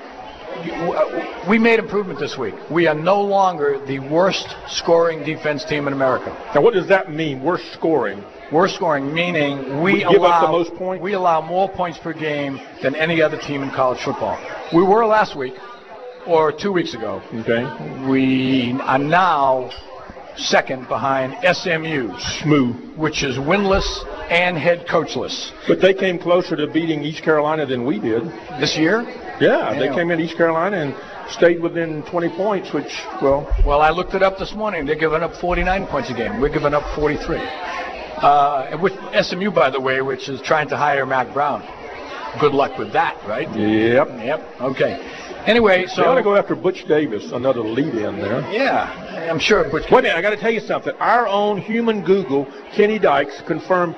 we made improvement this week. We are no longer the worst scoring defense team in America. Now, what does that mean? Worst scoring? Worst scoring meaning we, We give allow up the most points? we allow more points per game than any other team in college football. We were last week, or two weeks ago. Okay. We are now second behind S M U, Smooth, which is winless and head coachless. But they came closer to beating East Carolina than we did. This year? Yeah, yeah. they came in East Carolina and stayed within twenty points, which, well... Well, I looked it up this morning. They're giving up forty-nine points a game. We're giving up forty-three. Uh, and with S M U, by the way, which is trying to hire Mac Brown. Good luck with that, right? Yep. Yep. Okay. Anyway, so... They ought to go after Butch Davis, another lead-in there. Yeah, I'm sure Butch... Wait a minute, I got to tell you something. Our own human Google, Kenny Dykes, confirmed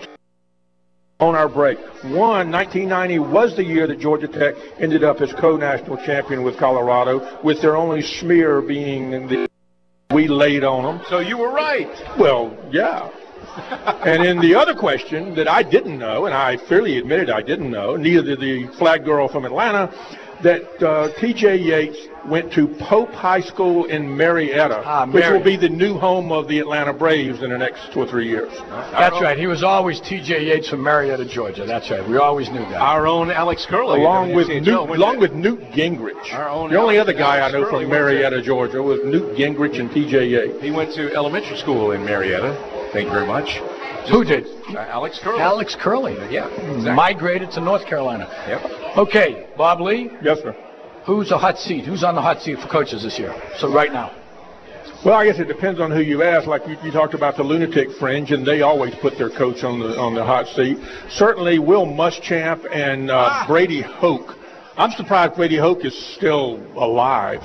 on our break. One, nineteen ninety was the year that Georgia Tech ended up as co-national champion with Colorado, with their only smear being the we laid on them. So you were right. Well, yeah. And then the other question that I didn't know, and I fairly admitted I didn't know, neither did the flag girl from Atlanta, that uh, T J Yates went to Pope High School in Marietta, ah, which Mary. will be the new home of the Atlanta Braves in the next two or three years. That's right. He was always T J Yates from Marietta, Georgia. That's right. We always knew that. Our own Alex Curley. Along with Newt, along with Newt Gingrich. Our own the only Alex, other guy Alex I know Curley from Marietta, Georgia, was Newt Gingrich and T J Yates. He went to elementary school in Marietta. Thank you very much. Who did? Uh, Alex Curley. Alex Curley. Uh, yeah. Exactly. Migrated to North Carolina. Yep. Okay, Bob Lee. Yes, sir. Who's a hot seat? Who's on the hot seat for coaches this year? So right now. Well, I guess it depends on who you ask. Like you, you talked about the lunatic fringe, and they always put their coach on the on the hot seat. Certainly, Will Muschamp and uh, ah. Brady Hoke. I'm surprised Brady Hoke is still alive.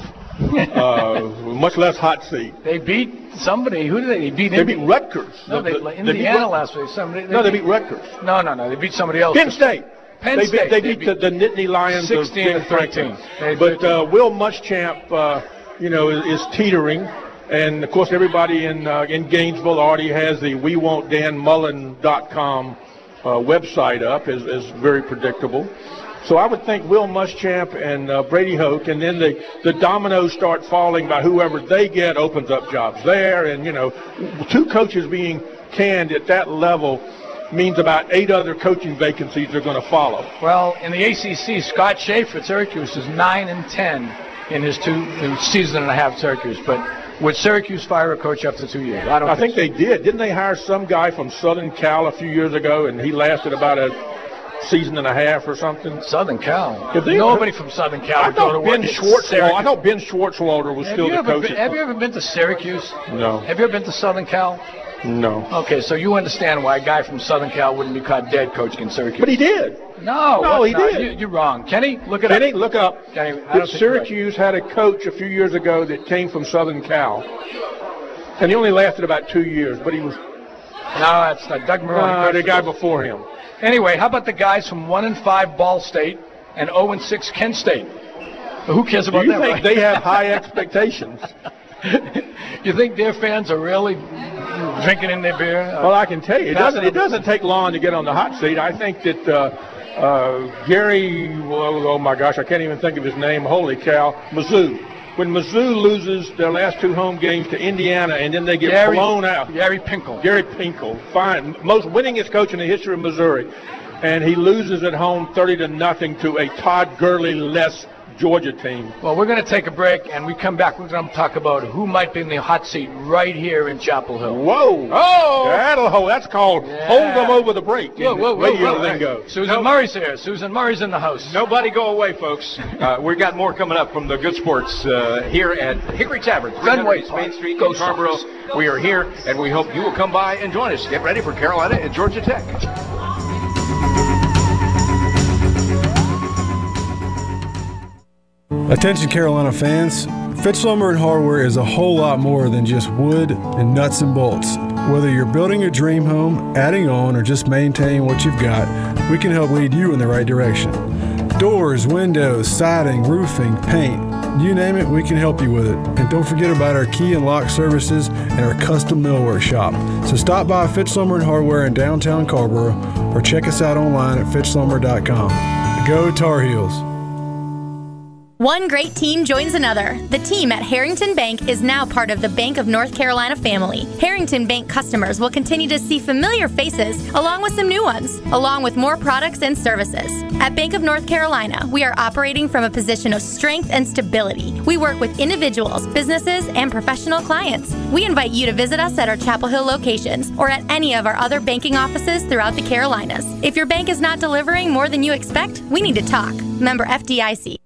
uh, much less hot seat. They beat somebody. Who did they? They beat. They Indi- beat Rutgers. No, the, they, the, Indiana they beat, last week. Somebody. They no, beat, they beat Rutgers. No, no, no. They beat somebody else. Penn State. Penn they State. Beat, they, they beat, beat the, the Nittany Lions sixteen of and thirteen. But uh, Will Muschamp, uh, you know, is, is teetering, and of course everybody in uh, in Gainesville already has the we want dan mullen dot com uh, website up. is is very predictable. So I would think Will Muschamp and uh, Brady Hoke, and then the, the dominoes start falling by whoever they get opens up jobs there. And, you know, two coaches being canned at that level means about eight other coaching vacancies are going to follow. Well, in the A C C, Scott Schaefer at Syracuse is nine and ten in his two his season and a half at Syracuse. But would Syracuse fire a coach after two years? I don't I think, think so. They did. Didn't they hire some guy from Southern Cal a few years ago, and he lasted about a season and a half or something? Southern Cal. Nobody from Southern Cal would go to Ben work Schwartzwalder. I thought Ben Schwartzwalder was have still the coach. Been, have you ever been to Syracuse? No. Have you ever been to Southern Cal? No. Okay, so you understand why a guy from Southern Cal wouldn't be caught dead coaching in Syracuse. But he did. No. No, what? he no, did. You, you're wrong. Kenny, look it Kenny, up. look up. Kenny, I don't Syracuse had a coach a few years ago that came from Southern Cal. And he only lasted about two years, but he was... No, that's not Doug Marrone. Uh, the guy before him. Anyway, how about the guys from one and five Ball State and zero and six Kent State? Who cares about Do you that? think right? they have high expectations? You think their fans are really drinking in their beer? Uh, well, I can tell you, it doesn't. It doesn't take long to get on the hot seat. I think that uh, uh, Gary, well, oh my gosh, I can't even think of his name. Holy cow, Mizzou. When Mizzou loses their last two home games to Indiana, and then they get Gary, blown out. Gary Pinkel. Gary Pinkel, fine, most winningest coach in the history of Missouri, and he loses at home thirty to nothing to a Todd Gurley-less Georgia team. Well, we're going to take a break, and we come back. We're going to talk about who might be in the hot seat right here in Chapel Hill. Whoa! Oh! That'll hold. That's called yeah. hold them over the break. Whoa, whoa, whoa, radio whoa. lingo. Susan no. Murray's here. Susan Murray's in the house. Nobody go away, folks. Uh, we've got more coming up from the Good Sports uh, here at Hickory Tavern, Fenway Main Street, in Scarborough. We are here, and we hope you will come by and join us. Get ready for Carolina and Georgia Tech. Attention Carolina fans, Fitch Lumber and Hardware is a whole lot more than just wood and nuts and bolts. Whether you're building a dream home, adding on, or just maintaining what you've got, we can help lead you in the right direction. Doors, windows, siding, roofing, paint, you name it, we can help you with it. And don't forget about our key and lock services and our custom millwork shop. So stop by Fitch Lumber and Hardware in downtown Carrboro or check us out online at fitch lumber dot com. Go Tar Heels! One great team joins another. The team at Harrington Bank is now part of the Bank of North Carolina family. Harrington Bank customers will continue to see familiar faces along with some new ones, along with more products and services. At Bank of North Carolina, we are operating from a position of strength and stability. We work with individuals, businesses, and professional clients. We invite you to visit us at our Chapel Hill locations or at any of our other banking offices throughout the Carolinas. If your bank is not delivering more than you expect, we need to talk. Member F D I C.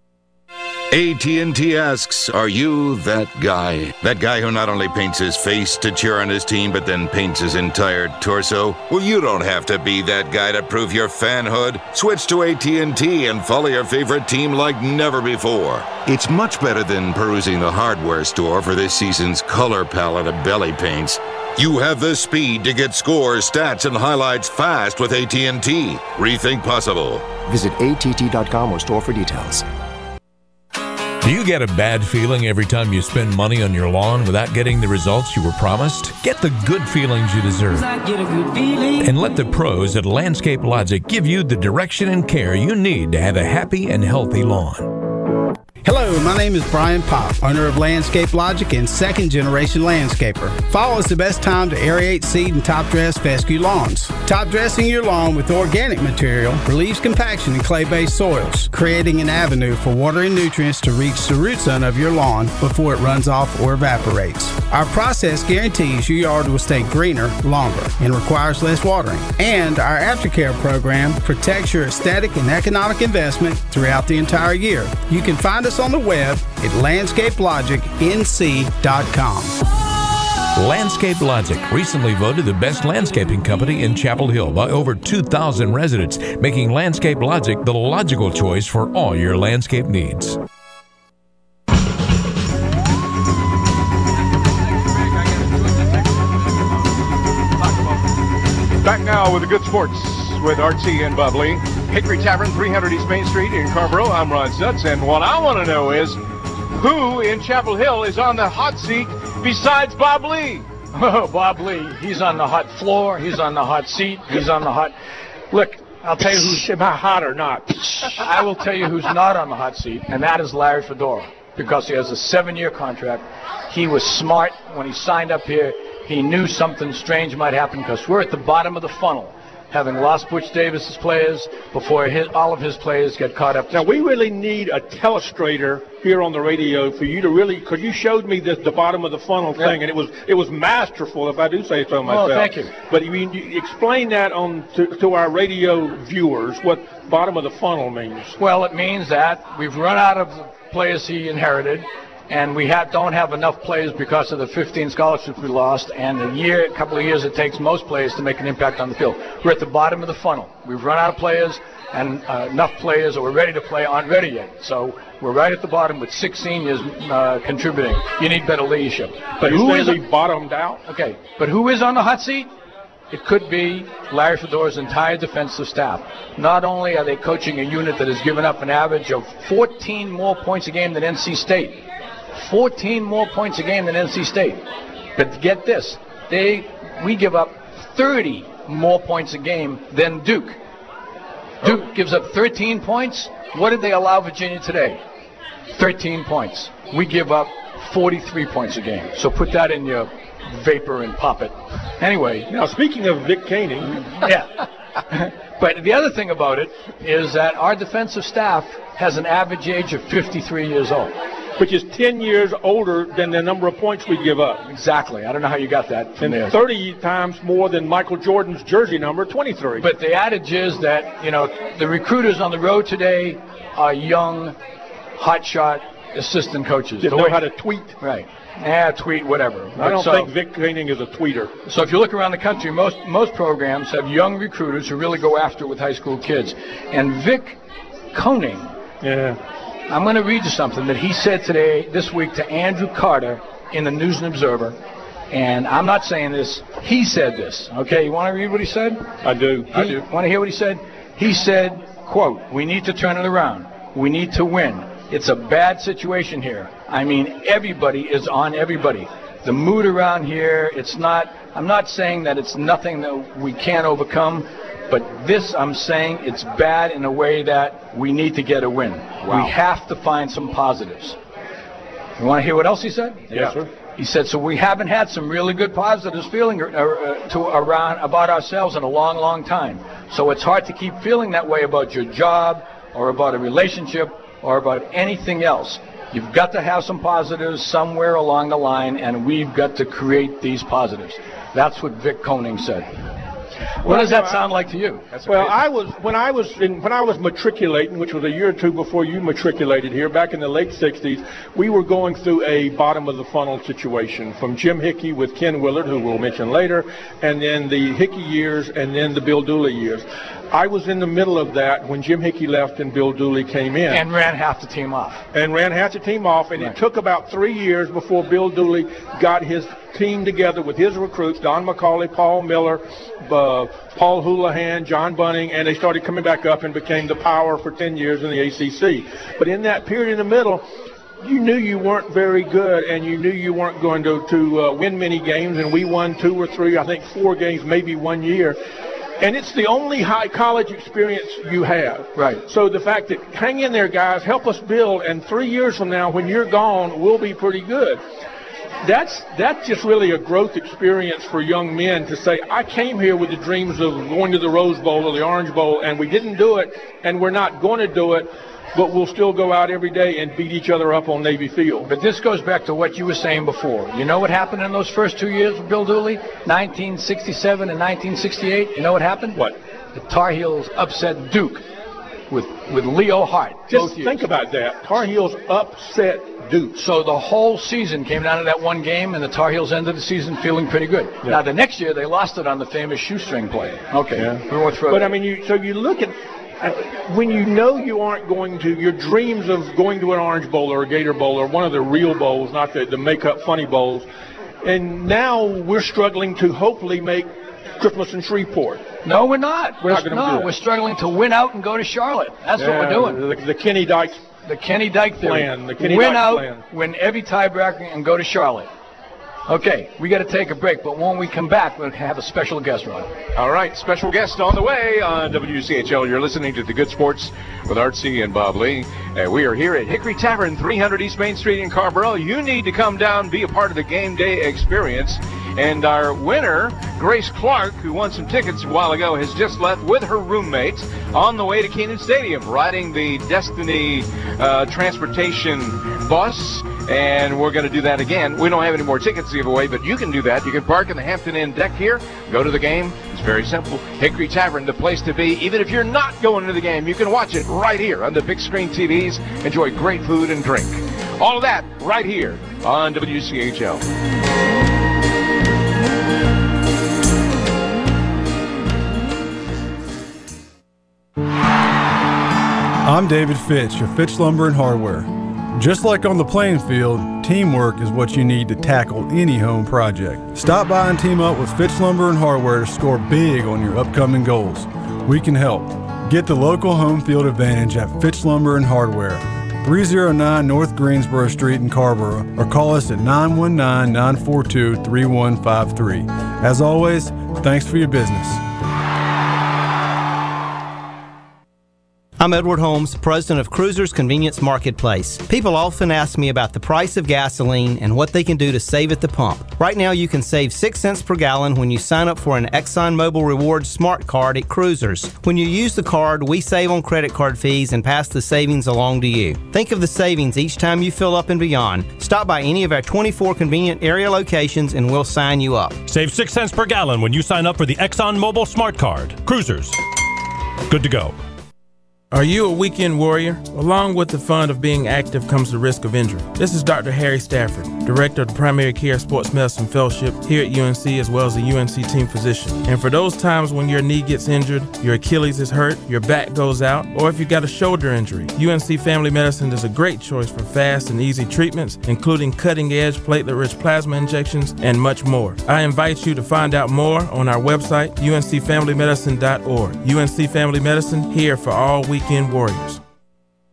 A T and T asks, are you that guy? That guy who not only paints his face to cheer on his team, but then paints his entire torso? Well, you don't have to be that guy to prove your fanhood. Switch to A T and T and follow your favorite team like never before. It's much better than perusing the hardware store for this season's color palette of belly paints. You have the speed to get scores, stats, and highlights fast with A T and T. Rethink possible. Visit A T T dot com or store for details. Do you get a bad feeling every time you spend money on your lawn without getting the results you were promised? Get the good feelings you deserve. And let the pros at Landscape Logic give you the direction and care you need to have a happy and healthy lawn. Hello, my name is Brian Pop, owner of Landscape Logic and second generation landscaper. Fall is the best time to aerate, seed, and top dress fescue lawns. Top dressing your lawn with organic material relieves compaction in clay-based soils, creating an avenue for water and nutrients to reach the root zone of your lawn before it runs off or evaporates. Our process guarantees your yard will stay greener longer and requires less watering. And our aftercare program protects your aesthetic and economic investment throughout the entire year. You can find us on the web at landscape logic n c dot com. Landscape Logic recently voted the best landscaping company in Chapel Hill by over two thousand residents, making Landscape Logic the logical choice for all your landscape needs. Back now with the good sports with Artsy and Bubbly. Hickory Tavern, three hundred East Main Street in Carrboro. I'm Ron Stutz, and what I want to know is who in Chapel Hill is on the hot seat besides Bob Lee? Oh, Bob Lee. He's on the hot floor. He's on the hot seat. He's on the hot... Look, I'll tell you who's... Am I hot or not? I will tell you who's not on the hot seat, and that is Larry Fedora, because he has a seven-year contract. He was smart when he signed up here. He knew something strange might happen because we're at the bottom of the funnel, having lost Butch Davis's players before his, all of his players get caught up. Now, we really need a telestrator here on the radio for you to really, because you showed me this, the bottom of the funnel yeah. thing, and it was it was masterful, if I do say so myself. Oh, thank you. But you, you explain that on to, to our radio viewers, what bottom of the funnel means. Well, it means that we've run out of the players he inherited, and we have, don't have enough players because of the fifteen scholarships we lost, and a year, a couple of years it takes most players to make an impact on the field. We're at the bottom of the funnel. We've run out of players, and uh, enough players that we're ready to play aren't ready yet. So we're right at the bottom with six seniors uh, contributing. You need better leadership. But who is we bottomed out? Okay, but who is on the hot seat? It could be Larry Fedora's entire defensive staff. Not only are they coaching a unit that has given up an average of fourteen more points a game than N C State. fourteen more points a game than N C State. But get this, they we give up thirty more points a game than Duke. Duke gives up thirteen points. What did they allow Virginia today? thirteen points. We give up forty-three points a game. So put that in your vapor and pop it. Anyway. Now, speaking of Vic Koenning. Yeah. But the other thing about it is that our defensive staff has an average age of fifty-three years old. Which is ten years older than the number of points we give up. Exactly. I don't know how you got that from and there. thirty times more than Michael Jordan's jersey number, twenty-three. But the adage is that, you know, the recruiters on the road today are young, hotshot assistant coaches. They know how to tweet. Right. Yeah, tweet, whatever. I don't so, think Vic Koenning is a tweeter. So if you look around the country, most most programs have young recruiters who really go after it with high school kids. And Vic Koenning, yeah, I'm going to read you something that he said today, this week, to Andrew Carter in the News and Observer. And I'm not saying this. He said this. Okay, you want to read what he said? I do. He, I do. Want to hear what he said? He said, quote, "We need to turn it around. We need to win. It's a bad situation here. I mean, everybody is on everybody. The mood around here, it's not, I'm not saying that it's nothing that we can't overcome, But this, I'm saying, it's bad in a way that we need to get a win. Wow. We have to find some positives. You want to hear what else he said? Yes, sir. He said, so we haven't had some really good positives feeling uh, uh, to around about ourselves in a long, long time. So it's hard to keep feeling that way about your job or about a relationship or about anything else. You've got to have some positives somewhere along the line, and we've got to create these positives. That's what Vic Koenig said. What Well, does that no, I- sound like to you? That's Well, amazing. I was when I was in when I was matriculating, which was a year or two before you matriculated here, back in the late sixties. We were going through a bottom of the funnel situation from Jim Hickey with Ken Willard, who we'll mention later, and then the Hickey years, and then the Bill Dooley years. I was in the middle of that when Jim Hickey left and Bill Dooley came in. And ran half the team off. And ran half the team off, and Right. it took about three years before Bill Dooley got his team together with his recruits, Don McCauley, Paul Miller, uh, Paul Houlihan, John Bunning, and they started coming back up and became the power for ten years in the A C C. But in that period in the middle, you knew you weren't very good, and you knew you weren't going to, to uh, win many games, and we won two or three, I think four games, maybe one year. And it's the only high college experience you have. Right. So the fact that, hang in there, guys, help us build, and three years from now, when you're gone, we'll be pretty good. That's that's just really a growth experience for young men to say, I came here with the dreams of going to the Rose Bowl or the Orange Bowl, and we didn't do it, and we're not going to do it, but we'll still go out every day and beat each other up on Navy Field. But this goes back to what you were saying before. You know what happened in those first two years with Bill Dooley? nineteen sixty-seven and nineteen sixty-eight. You know what happened? What? The Tar Heels upset Duke with with Leo Hart. Just think about that. Tar Heels upset Duke. So the whole season came down to that one game, and the Tar Heels ended the season feeling pretty good. Yeah. Now, the next year, they lost it on the famous shoestring play. Okay. Yeah. We won't throw But that. I mean, you so you look at uh, when you know you aren't going to, your dreams of going to an Orange Bowl or a Gator Bowl or one of the real bowls, not the, the make-up funny bowls, and now we're struggling to hopefully make Christmas in Shreveport. No, we're not. We're not gonna do no, that. we're struggling to win out and go to Charlotte. That's what we're doing. The, the Kenny Dyke The Kenny Dyke theory. plan. The Kenny win Dyke out, plan. win every tiebreaker, and go to Charlotte. Okay, we got to take a break, but when we come back, we'll have a special guest, Ron. All right, special guest on the way on W C H L. You're listening to The Good Sports with Art C. and Bob Lee. And we are here at Hickory Tavern, three hundred East Main Street in Carrboro. You need to come down, be a part of the game day experience. And our winner, Grace Clark, who won some tickets a while ago, has just left with her roommates on the way to Kenan Stadium, riding the Destiny uh, transportation bus. And we're going to do that again. We don't have any more tickets to give away, but you can do that. You can park in the Hampton Inn deck here, go to the game. It's very simple. Hickory Tavern, the place to be. Even if you're not going to the game, you can watch it right here on the big screen T Vs. Enjoy great food and drink. All of that right here on W C H L. I'm David Fitch of Fitch Lumber and Hardware. Just like on the playing field, teamwork is what you need to tackle any home project. Stop by and team up with Fitch Lumber and Hardware to score big on your upcoming goals. We can help. Get the local home field advantage at Fitch Lumber and Hardware, three oh nine North Greensboro Street in Carrboro, or call us at nine one nine, nine four two, three one five three. As always, thanks for your business. I'm Edward Holmes, president of Cruisers Convenience Marketplace. People often ask me about the price of gasoline and what they can do to save at the pump. Right now, you can save six cents per gallon when you sign up for an ExxonMobil Rewards Smart Card at Cruisers. When you use the card, we save on credit card fees and pass the savings along to you. Think of the savings each time you fill up and beyond. Stop by any of our twenty-four convenient area locations and we'll sign you up. Save six cents per gallon when you sign up for the ExxonMobil Smart Card. Cruisers. Good to go. Are you a weekend warrior? Along with the fun of being active comes the risk of injury. This is Doctor Harry Stafford, Director of the Primary Care Sports Medicine Fellowship here at U N C, as well as a U N C team physician. And for those times when your knee gets injured, your Achilles is hurt, your back goes out, or if you got a shoulder injury, U N C Family Medicine is a great choice for fast and easy treatments, including cutting-edge platelet-rich plasma injections and much more. I invite you to find out more on our website, U N C family medicine dot org. U N C Family Medicine, here for all weekend warriors.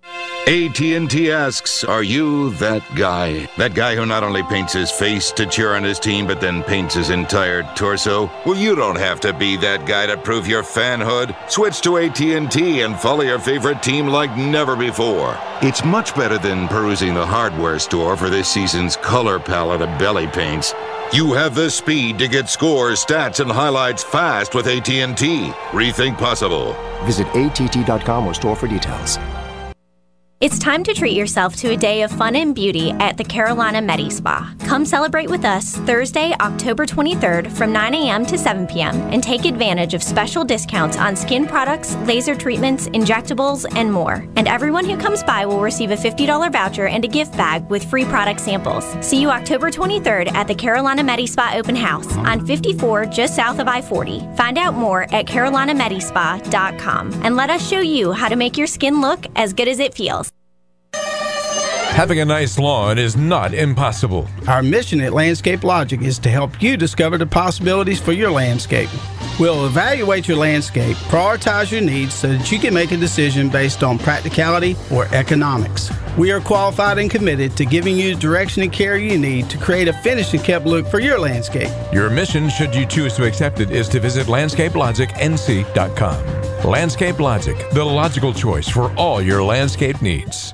A T and T asks, are you that guy? That guy who not only paints his face to cheer on his team, but then paints his entire torso? Well, you don't have to be that guy to prove your fanhood. Switch to A T and T and follow your favorite team like never before. It's much better than perusing the hardware store for this season's color palette of belly paints. You have the speed to get scores, stats, and highlights fast with A T and T. Rethink possible. Visit A T T dot com or store for details. It's time to treat yourself to a day of fun and beauty at the Carolina Medi Spa. Come celebrate with us Thursday, October twenty-third from nine a.m. to seven p.m. and take advantage of special discounts on skin products, laser treatments, injectables, and more. And everyone who comes by will receive a fifty dollars voucher and a gift bag with free product samples. See you October twenty-third at the Carolina Medi Spa Open House on fifty-four just south of I forty. Find out more at carolina medi spa dot com and let us show you how to make your skin look as good as it feels. Having a nice lawn is not impossible. Our mission at Landscape Logic is to help you discover the possibilities for your landscape. We'll evaluate your landscape, prioritize your needs so that you can make a decision based on practicality or economics. We are qualified and committed to giving you the direction and care you need to create a finished and kept look for your landscape. Your mission, should you choose to accept it, is to visit landscape logic n c dot com. Landscape Logic, the logical choice for all your landscape needs.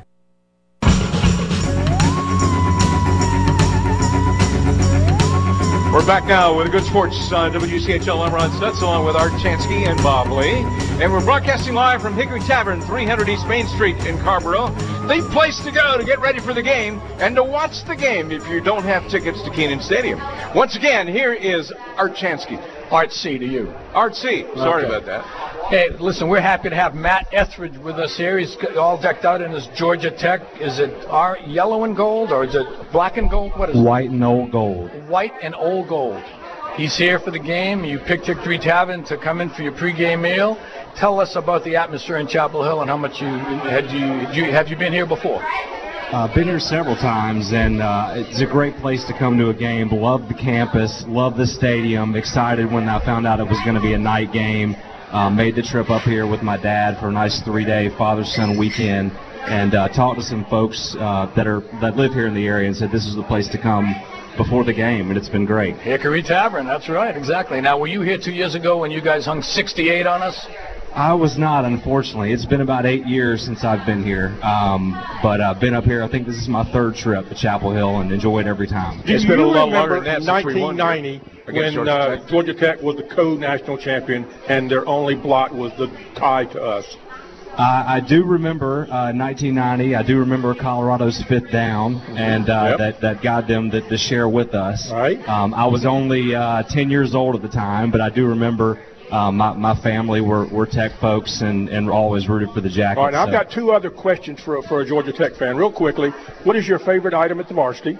We're back now with a good sports on W C H L. I'm Ron Stutz along with Art Chansky and Bob Lee. And we're broadcasting live from Hickory Tavern, three hundred East Main Street in Carrboro. The place to go to get ready for the game and to watch the game if you don't have tickets to Kenan Stadium. Once again, here is Art Chansky. Art C to you. Art C. Sorry Okay. about that. Hey, listen, we're happy to have Matt Etheridge with us here. He's all decked out in his Georgia Tech. Is it our yellow and gold or is it black and gold? What is White and old gold. it? White and old gold. He's here for the game. You picked Hickory Tavern to come in for your pregame meal. Tell us about the atmosphere in Chapel Hill and how much you had you, had you have you been here before? Uh, been here several times, and uh, it's a great place to come to a game. Love the campus, love the stadium. Excited when I found out it was going to be a night game. Uh, made the trip up here with my dad for a nice three-day father-son weekend, and uh, talked to some folks uh, that are that live here in the area, and said this is the place to come before the game, and it's been great. Hickory Tavern, that's right, exactly. Now, were you here two years ago when you guys hung sixty-eight on us? I was not, unfortunately. It's been about eight years since I've been here, um, but I've been up here. I think this is my third trip to Chapel Hill, and enjoy it every time. Do It's you been a lot remember longer than that in since we nineteen won ninety against when Georgia uh, Tech? Georgia Tech was the co-national champion and their only blot was the tie to us? Uh, I do remember uh, nineteen ninety. I do remember Colorado's fifth down, and uh, Yep. that, that got them the, the share with us. Right. Um, I was only uh, ten years old at the time, but I do remember uh, my, my family were, were Tech folks and, and always rooted for the Jackets. All right, I've so- got two other questions for, for a Georgia Tech fan. Real quickly, what is your favorite item at the varsity?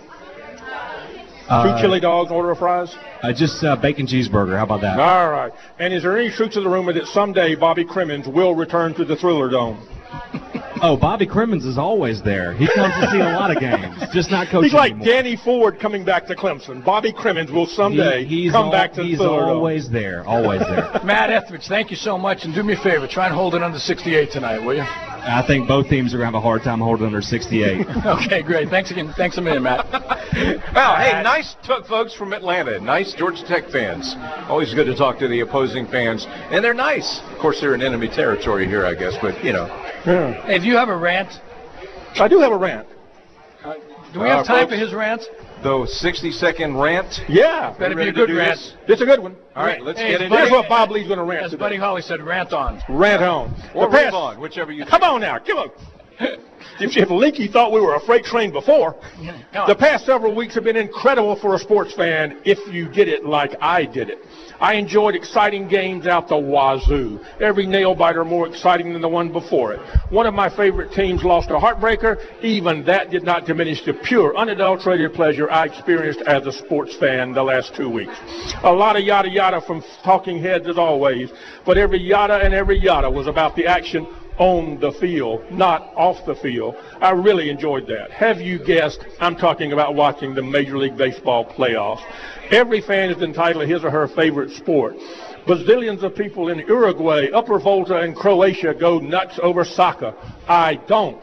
Uh, Two chili dogs, order of fries? Uh, just uh, bacon cheeseburger. How about that? All right. And is there any truth to the rumor that someday Bobby Crimmins will return to the Thriller Dome? Oh, Bobby Crimmins is always there. He comes to see a lot of games, just not coaching He's like anymore. Danny Ford coming back to Clemson. Bobby Crimmins will someday He- he's come al- back to the He's Thriller Dome. always there, always there. Matt Etheridge, thank you so much, and do me a favor, try and hold it under sixty-eight tonight, will you? I think both teams are going to have a hard time holding under sixty-eight. Okay, great. Thanks again. Thanks a million, Matt. Well, hey, nice t- folks from Atlanta. Nice Georgia Tech fans. Always good to talk to the opposing fans. And they're nice. Of course, they're in enemy territory here, I guess, but, you know. Yeah. Hey, do you have a rant? I do have a rant. Uh, do we have Uh, time folks, for his rant? The sixty-second rant. Yeah. Better You be ready a to good do rant. this? It's a good one. All right, let's Hey, get it's into Here's it. what Bob Lee's going to rant As today. Buddy Holly said, rant on. Rant on. Or The move past- on, whichever you Come on now. Come on. If, if Leaky thought we were a freight train before, the past several weeks have been incredible for a sports fan if you did it like I did it. I enjoyed exciting games out the wazoo. Every nail-biter more exciting than the one before it. One of my favorite teams lost a heartbreaker. Even that did not diminish the pure, unadulterated pleasure I experienced as a sports fan the last two weeks. A lot of yada yada from talking heads as always, but every yada and every yada was about the action on the field, not off the field. I really enjoyed that. Have you guessed? I'm talking about watching the Major League Baseball playoffs. Every fan is entitled to his or her favorite sport. Bazillions of people in Uruguay, Upper Volta, and Croatia go nuts over soccer. I don't.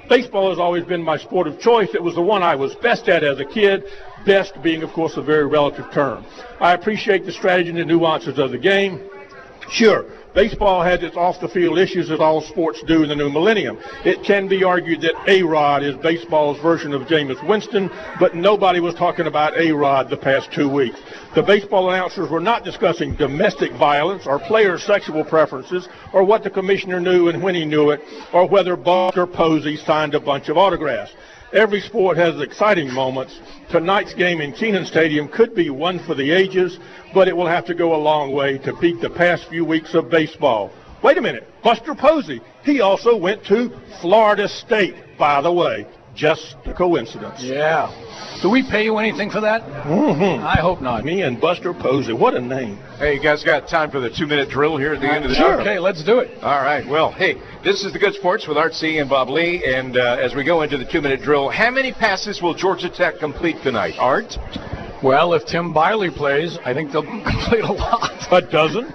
Baseball has always been my sport of choice. It was the one I was best at as a kid, best being, of course, a very relative term. I appreciate the strategy and the nuances of the game. Sure, baseball has its off-the-field issues, as all sports do in the new millennium. It can be argued that A-Rod is baseball's version of Jameis Winston, but nobody was talking about A-Rod the past two weeks. The baseball announcers were not discussing domestic violence or players' sexual preferences or what the commissioner knew and when he knew it or whether Buster Posey signed a bunch of autographs. Every sport has exciting moments. Tonight's game in Kenan Stadium could be one for the ages, but it will have to go a long way to beat the past few weeks of baseball. Wait a minute, Buster Posey, he also went to Florida State, by the way. Just a coincidence. Yeah. Do we pay you anything for that? Mm-hmm. I hope not. Me and Buster Posey, what a name. Hey, you guys got time for the two-minute drill here at the end of the Sure. show? Okay, let's do it. All right. Well, hey, this is the Good Sports with Art C. and Bob Lee. And uh, as we go into the two-minute drill, how many passes will Georgia Tech complete tonight? Art? Well, if Tim Biley plays, I think they'll complete a lot. A dozen?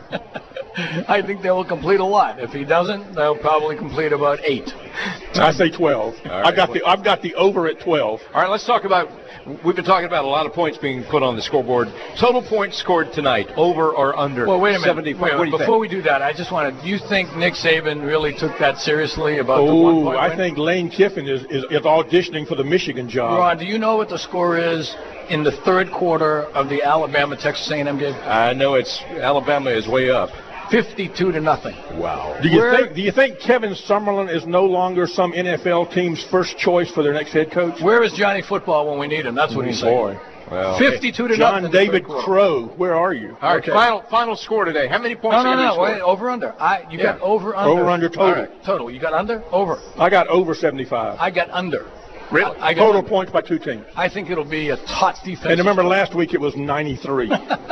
I think they will complete a lot. If he doesn't, they'll probably complete about eight. I say twelve. All right. I got the I've got the over at twelve. All right, let's talk about, we've been talking about a lot of points being put on the scoreboard. Total points scored tonight, over or under? Well, wait a minute. seventy-five. Wait a What minute. do you Before think? we do that, I just want to, do you think Nick Saban really took that seriously about the Oh, one-point I win? think Lane Kiffin is, is, is auditioning for the Michigan job. Ron, do you know what the score is in the third quarter of the Alabama-Texas A and M game? I know it's, Alabama is way up. fifty-two to nothing. Wow. Do you Where- think? Do you think Kevin Summerlin is no longer some N F L team's first choice for their next head coach? Where is Johnny Football when we need him? That's what he's saying. Boy. Well, fifty-two to John nothing. in the David third quarter. Crow, where are you? All right, Okay. final final score today. How many points No, no, are no. you Wait, over under. I you got Yeah. over under. Over under total. All right, total. You got under over. I got over seventy-five. I got under. Really? I got Total under. points by two teams. I think it'll be a taut defense. And remember, last week it was ninety-three.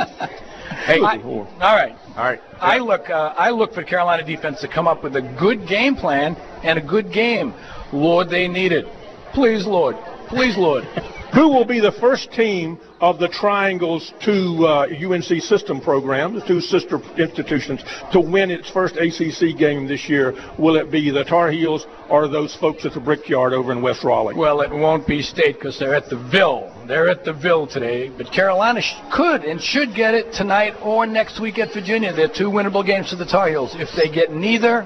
Hey, I, all right. all right. I look. Uh, I look for Carolina defense to come up with a good game plan and a good game. Lord, they need it. Please, Lord. Please, Lord. Who will be the first team of the Triangle's two uh, U N C system programs, the two sister institutions, to win its first A C C game this year? Will it be the Tar Heels or those folks at the Brickyard over in West Raleigh? Well, it won't be State because they're at the Ville. They're at the Ville today. But Carolina sh- could and should get it tonight or next week at Virginia. They're two winnable games for the Tar Heels. If they get neither,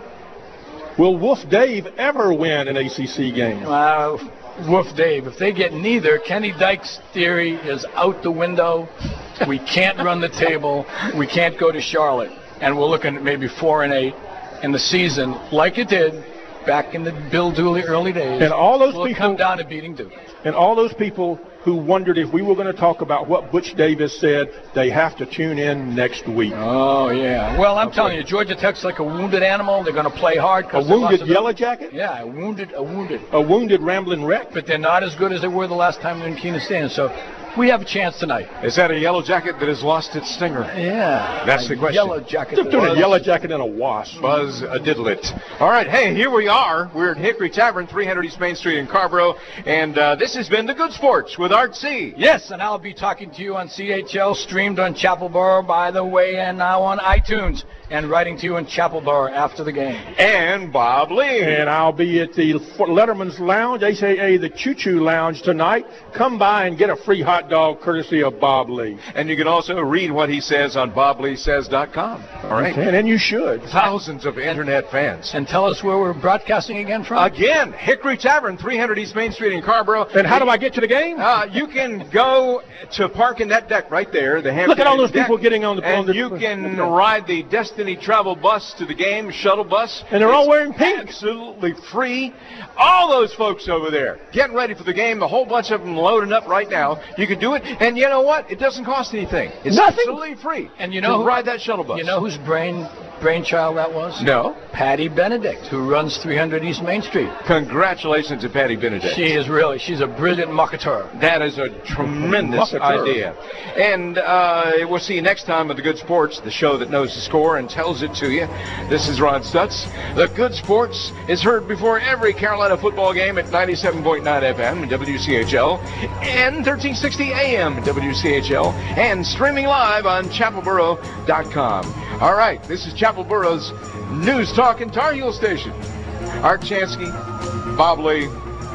Will Wolf Dave ever win an A C C game? uh, woof Dave. If they get neither, Kenny Dyke's theory is out the window. We can't run the table. We can't go to Charlotte. And we're looking at maybe four and eight in the season, like it did back in the Bill Dooley early days. And all those we'll people come down to beating Duke. And all those people who wondered if we were going to talk about what Butch Davis said, they have to tune in next week. Oh, yeah. Well, I'm telling you, Georgia Tech's like a wounded animal. They're going to play hard. A 'cause they lost wounded to- yellow jacket? Yeah, a wounded, a wounded. A wounded rambling wreck? But they're not as good as they were the last time in Kenan Stadium. So we have a chance tonight. Is that a yellow jacket that has lost its stinger? Yeah. That's a the question. Yellow jacket. They're doing a Buzz. yellow jacket and a wasp. Buzz a diddlet. All right, hey, here we are. We're at Hickory Tavern, three hundred East Main Street in Carborough. And uh, this has been The Good Sports with Art C. Yes, and I'll be talking to you on C H L, streamed on Chapelboro, by the way, and now on iTunes, and writing to you in Chapelboro after the game. And Bob Lee. And I'll be at the Letterman's Lounge, a k a the Choo Choo Lounge tonight. Come by and get a free hot dog courtesy of Bob Lee. And you can also read what he says on bob lee says dot com. All right. You can, and you should. Thousands of internet fans. And tell us where we're broadcasting again from. Again, Hickory Tavern, three hundred East Main Street in Carborough. And how do I get to the game? Uh, you can go to park in that deck right there. The Hampton Look at all Inn those deck, people getting on the on And the, you can ride the Destiny Travel bus to the game, shuttle bus. And they're all It's wearing pink. Absolutely free. All those folks over there getting ready for the game. A whole bunch of them loading up right now. You can do it. And you know what? It doesn't cost anything. It's Nothing. absolutely free. And you to know who- ride that shuttle bus. You know whose brain brainchild that was? No. Patty Benedict, who runs three hundred East Main Street. Congratulations to Patty Benedict. She is really, she's a brilliant marketer. That is a tremendous Marketer. idea. And uh, we'll see you next time with The Good Sports, the show that knows the score and tells it to you. This is Ron Stutz. The Good Sports is heard before every Carolina football game at ninety-seven point nine F M, W C H L, and thirteen sixty A M, W C H L, and streaming live on chapelboro dot com. All right, this is Chapelboro's News Talk and Tar Heel Station. Art Chansky, Bob Lee,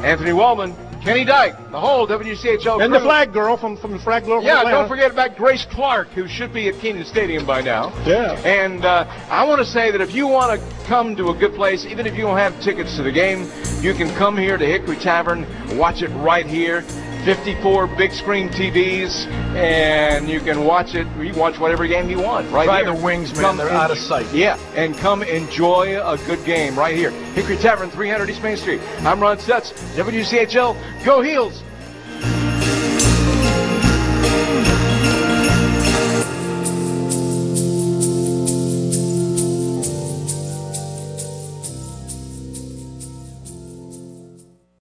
Anthony Wallman, Kenny Dyke, the whole W C H L And crew. the flag girl from, from the flag girl from Yeah, Atlanta. don't forget about Grace Clark, who should be at Kenan Stadium by now. Yeah. And uh, I want to say that if you want to come to a good place, even if you don't have tickets to the game, you can come here to Hickory Tavern, watch it right here. fifty-four big screen T Vs, and you can watch it. You watch whatever game you want right Try here. the wings, man. Come They're en- out of sight. Yeah, and come enjoy a good game right here. Hickory Tavern, three hundred East Main Street. I'm Ron Stutz, W C H L. Go Heels!